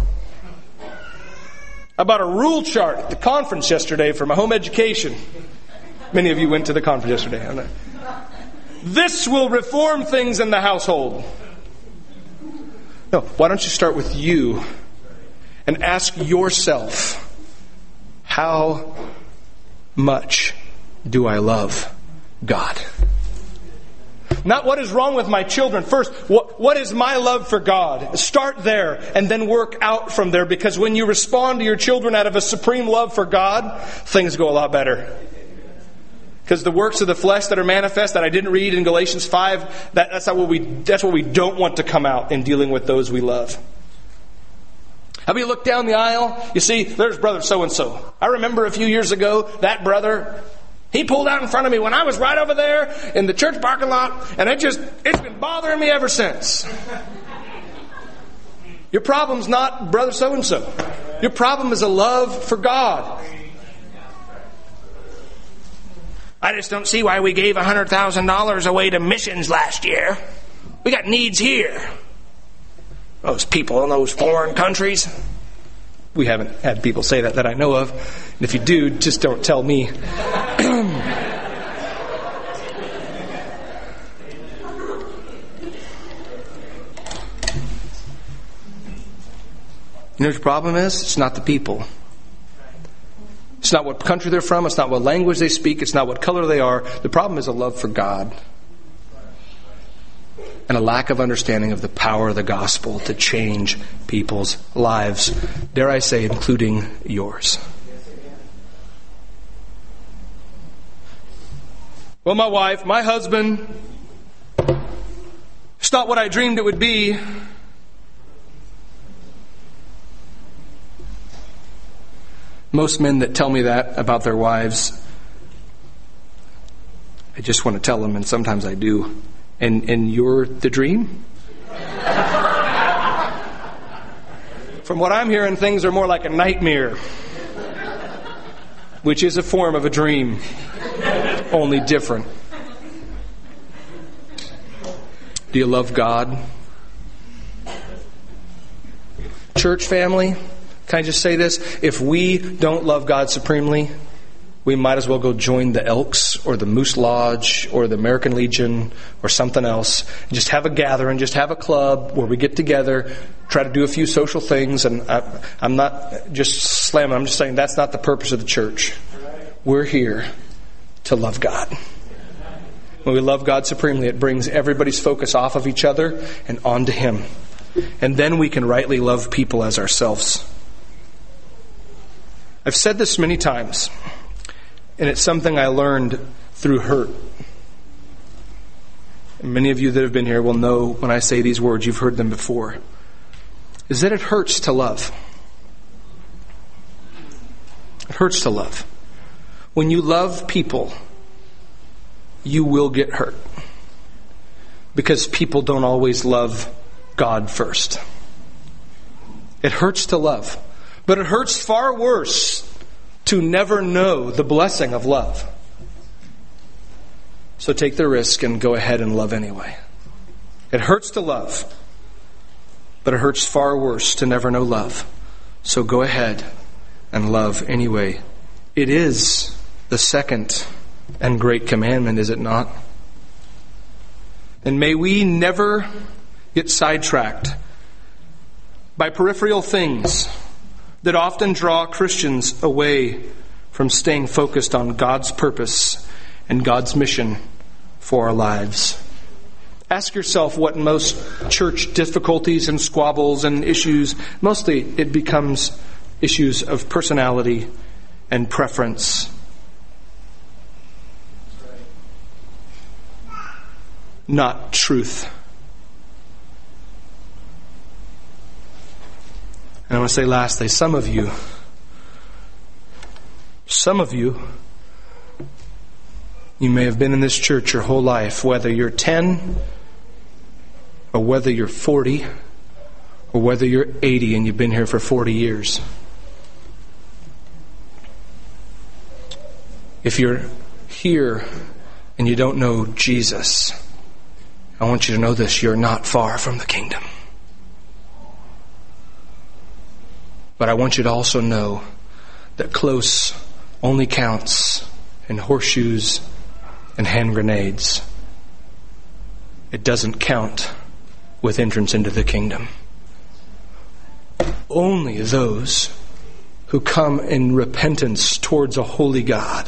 I bought a rule chart at the conference yesterday for my home education. Many of you went to the conference yesterday. This will reform things in the household. No, why don't you start with you and ask yourself, how much do I love God? Not what is wrong with my children. First, what is my love for God? Start there and then work out from there, because when you respond to your children out of a supreme love for God, things go a lot better. Because the works of the flesh that are manifest, that I didn't read in Galatians 5, that's what we don't want to come out in dealing with those we love. How about you look down the aisle, you see, there's brother so-and-so. I remember a few years ago, that brother, he pulled out in front of me when I was right over there in the church parking lot, and it's been bothering me ever since. Your problem's not brother so-and-so. Your problem is a love for God. I just don't see why we gave $100,000 away to missions last year. We got needs here. Those people in those foreign countries. We haven't had people say that I know of. And if you do, just don't tell me. You know what your problem is? It's not the people. It's not what country they're from. It's not what language they speak. It's not what color they are. The problem is a love for God and a lack of understanding of the power of the gospel to change people's lives. Dare I say, including yours. Well, my wife, my husband, it's not what I dreamed it would be. Most men that tell me that about their wives, I just want to tell them, and sometimes I do. And you're the dream? From what I'm hearing, things are more like a nightmare, which is a form of a dream, only different. Do you love God? Church family, can I just say this? If we don't love God supremely, we might as well go join the Elks or the Moose Lodge or the American Legion or something else. Just have a gathering, just have a club where we get together, try to do a few social things. And I'm not just slamming, I'm just saying that's not the purpose of the church. We're here to love God. When we love God supremely, it brings everybody's focus off of each other and onto Him. And then we can rightly love people as ourselves. I've said this many times, and it's something I learned through hurt. And many of you that have been here will know when I say these words, you've heard them before, is that it hurts to love. It hurts to love. When you love people, you will get hurt. because people don't always love God first. It hurts to love, but it hurts far worse to never know the blessing of love. So take the risk and go ahead and love anyway. It hurts to love, but it hurts far worse to never know love. So go ahead and love anyway. It is the second and great commandment, is it not? And may we never get sidetracked by peripheral things that often draw Christians away from staying focused on God's purpose and God's mission for our lives. Ask yourself what most church difficulties and squabbles and issues, mostly it becomes issues of personality and preference. Not truth. And I want to say lastly, some of you, you may have been in this church your whole life, whether you're 10 or whether you're 40 or whether you're 80 and you've been here for 40 years. If you're here and you don't know Jesus, I want you to know this: you're not far from the kingdom. But I want you to also know that close only counts in horseshoes and hand grenades. It doesn't count with entrance into the kingdom. Only those who come in repentance towards a holy God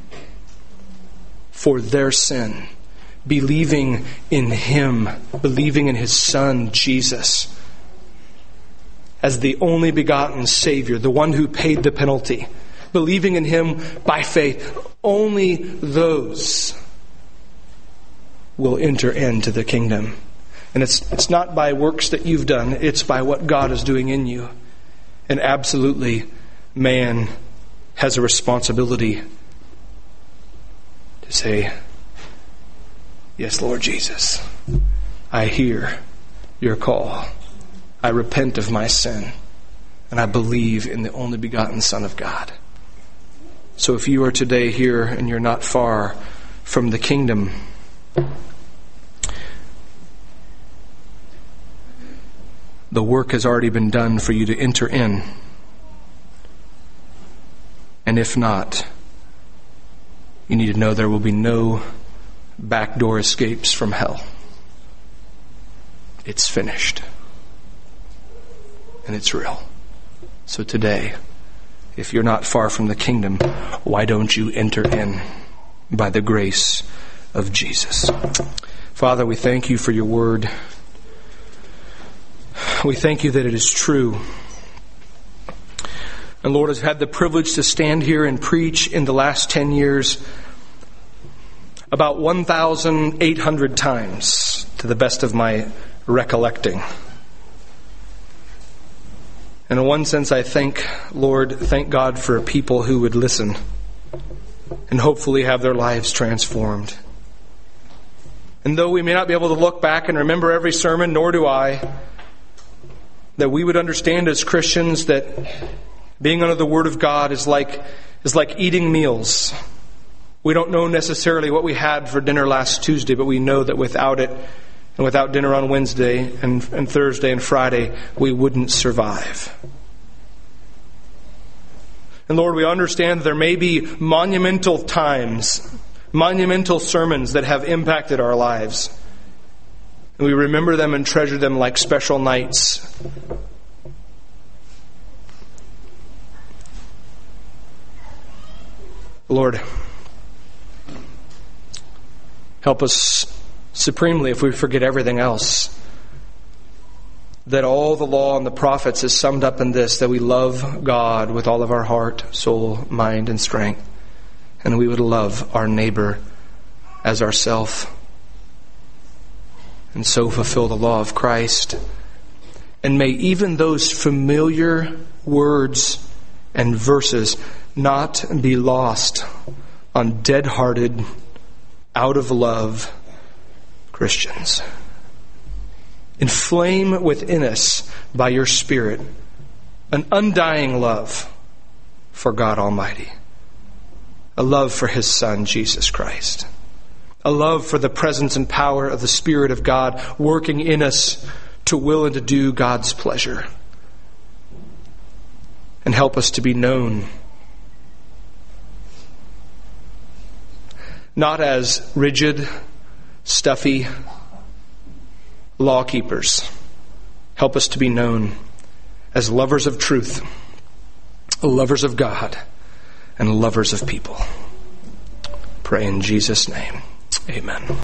for their sin, believing in Him, believing in His Son, Jesus, as the only begotten Savior, the one who paid the penalty, believing in Him by faith, only those will enter into the kingdom. And it's not by works that you've done, it's by what God is doing in you. And absolutely, man has a responsibility to say, yes, Lord Jesus, I hear your call. I repent of my sin, and I believe in the only begotten Son of God. So if you are today here and you're not far from the kingdom, the work has already been done for you to enter in. And if not, you need to know there will be no backdoor escapes from hell. It's finished. And it's real. So today, if you're not far from the kingdom, why don't you enter in by the grace of Jesus? Father, we thank you for your word. We thank you that it is true. And Lord, I've had the privilege to stand here and preach in the last 10 years about 1,800 times, to the best of my recollecting. And in one sense, I thank God for people who would listen and hopefully have their lives transformed. And though we may not be able to look back and remember every sermon, nor do I, that we would understand as Christians that being under the Word of God is like eating meals. We don't know necessarily what we had for dinner last Tuesday, but we know that without it, and without dinner on Wednesday and Thursday and Friday, we wouldn't survive. And Lord, we understand that there may be monumental times, monumental sermons that have impacted our lives. And we remember them and treasure them like special nights. Lord, help us supremely if we forget everything else, that all the law and the prophets is summed up in this, that we love God with all of our heart, soul, mind, and strength, and we would love our neighbor as ourself, and so fulfill the law of Christ. And may even those familiar words and verses not be lost on dead-hearted, out of love Christians. Inflame within us by your Spirit an undying love for God Almighty, a love for His Son, Jesus Christ, a love for the presence and power of the Spirit of God working in us to will and to do God's pleasure. And help us to be known not as rigid, stuffy law keepers. Help us to be known as lovers of truth, lovers of God, and lovers of people. Pray in Jesus' name. Amen.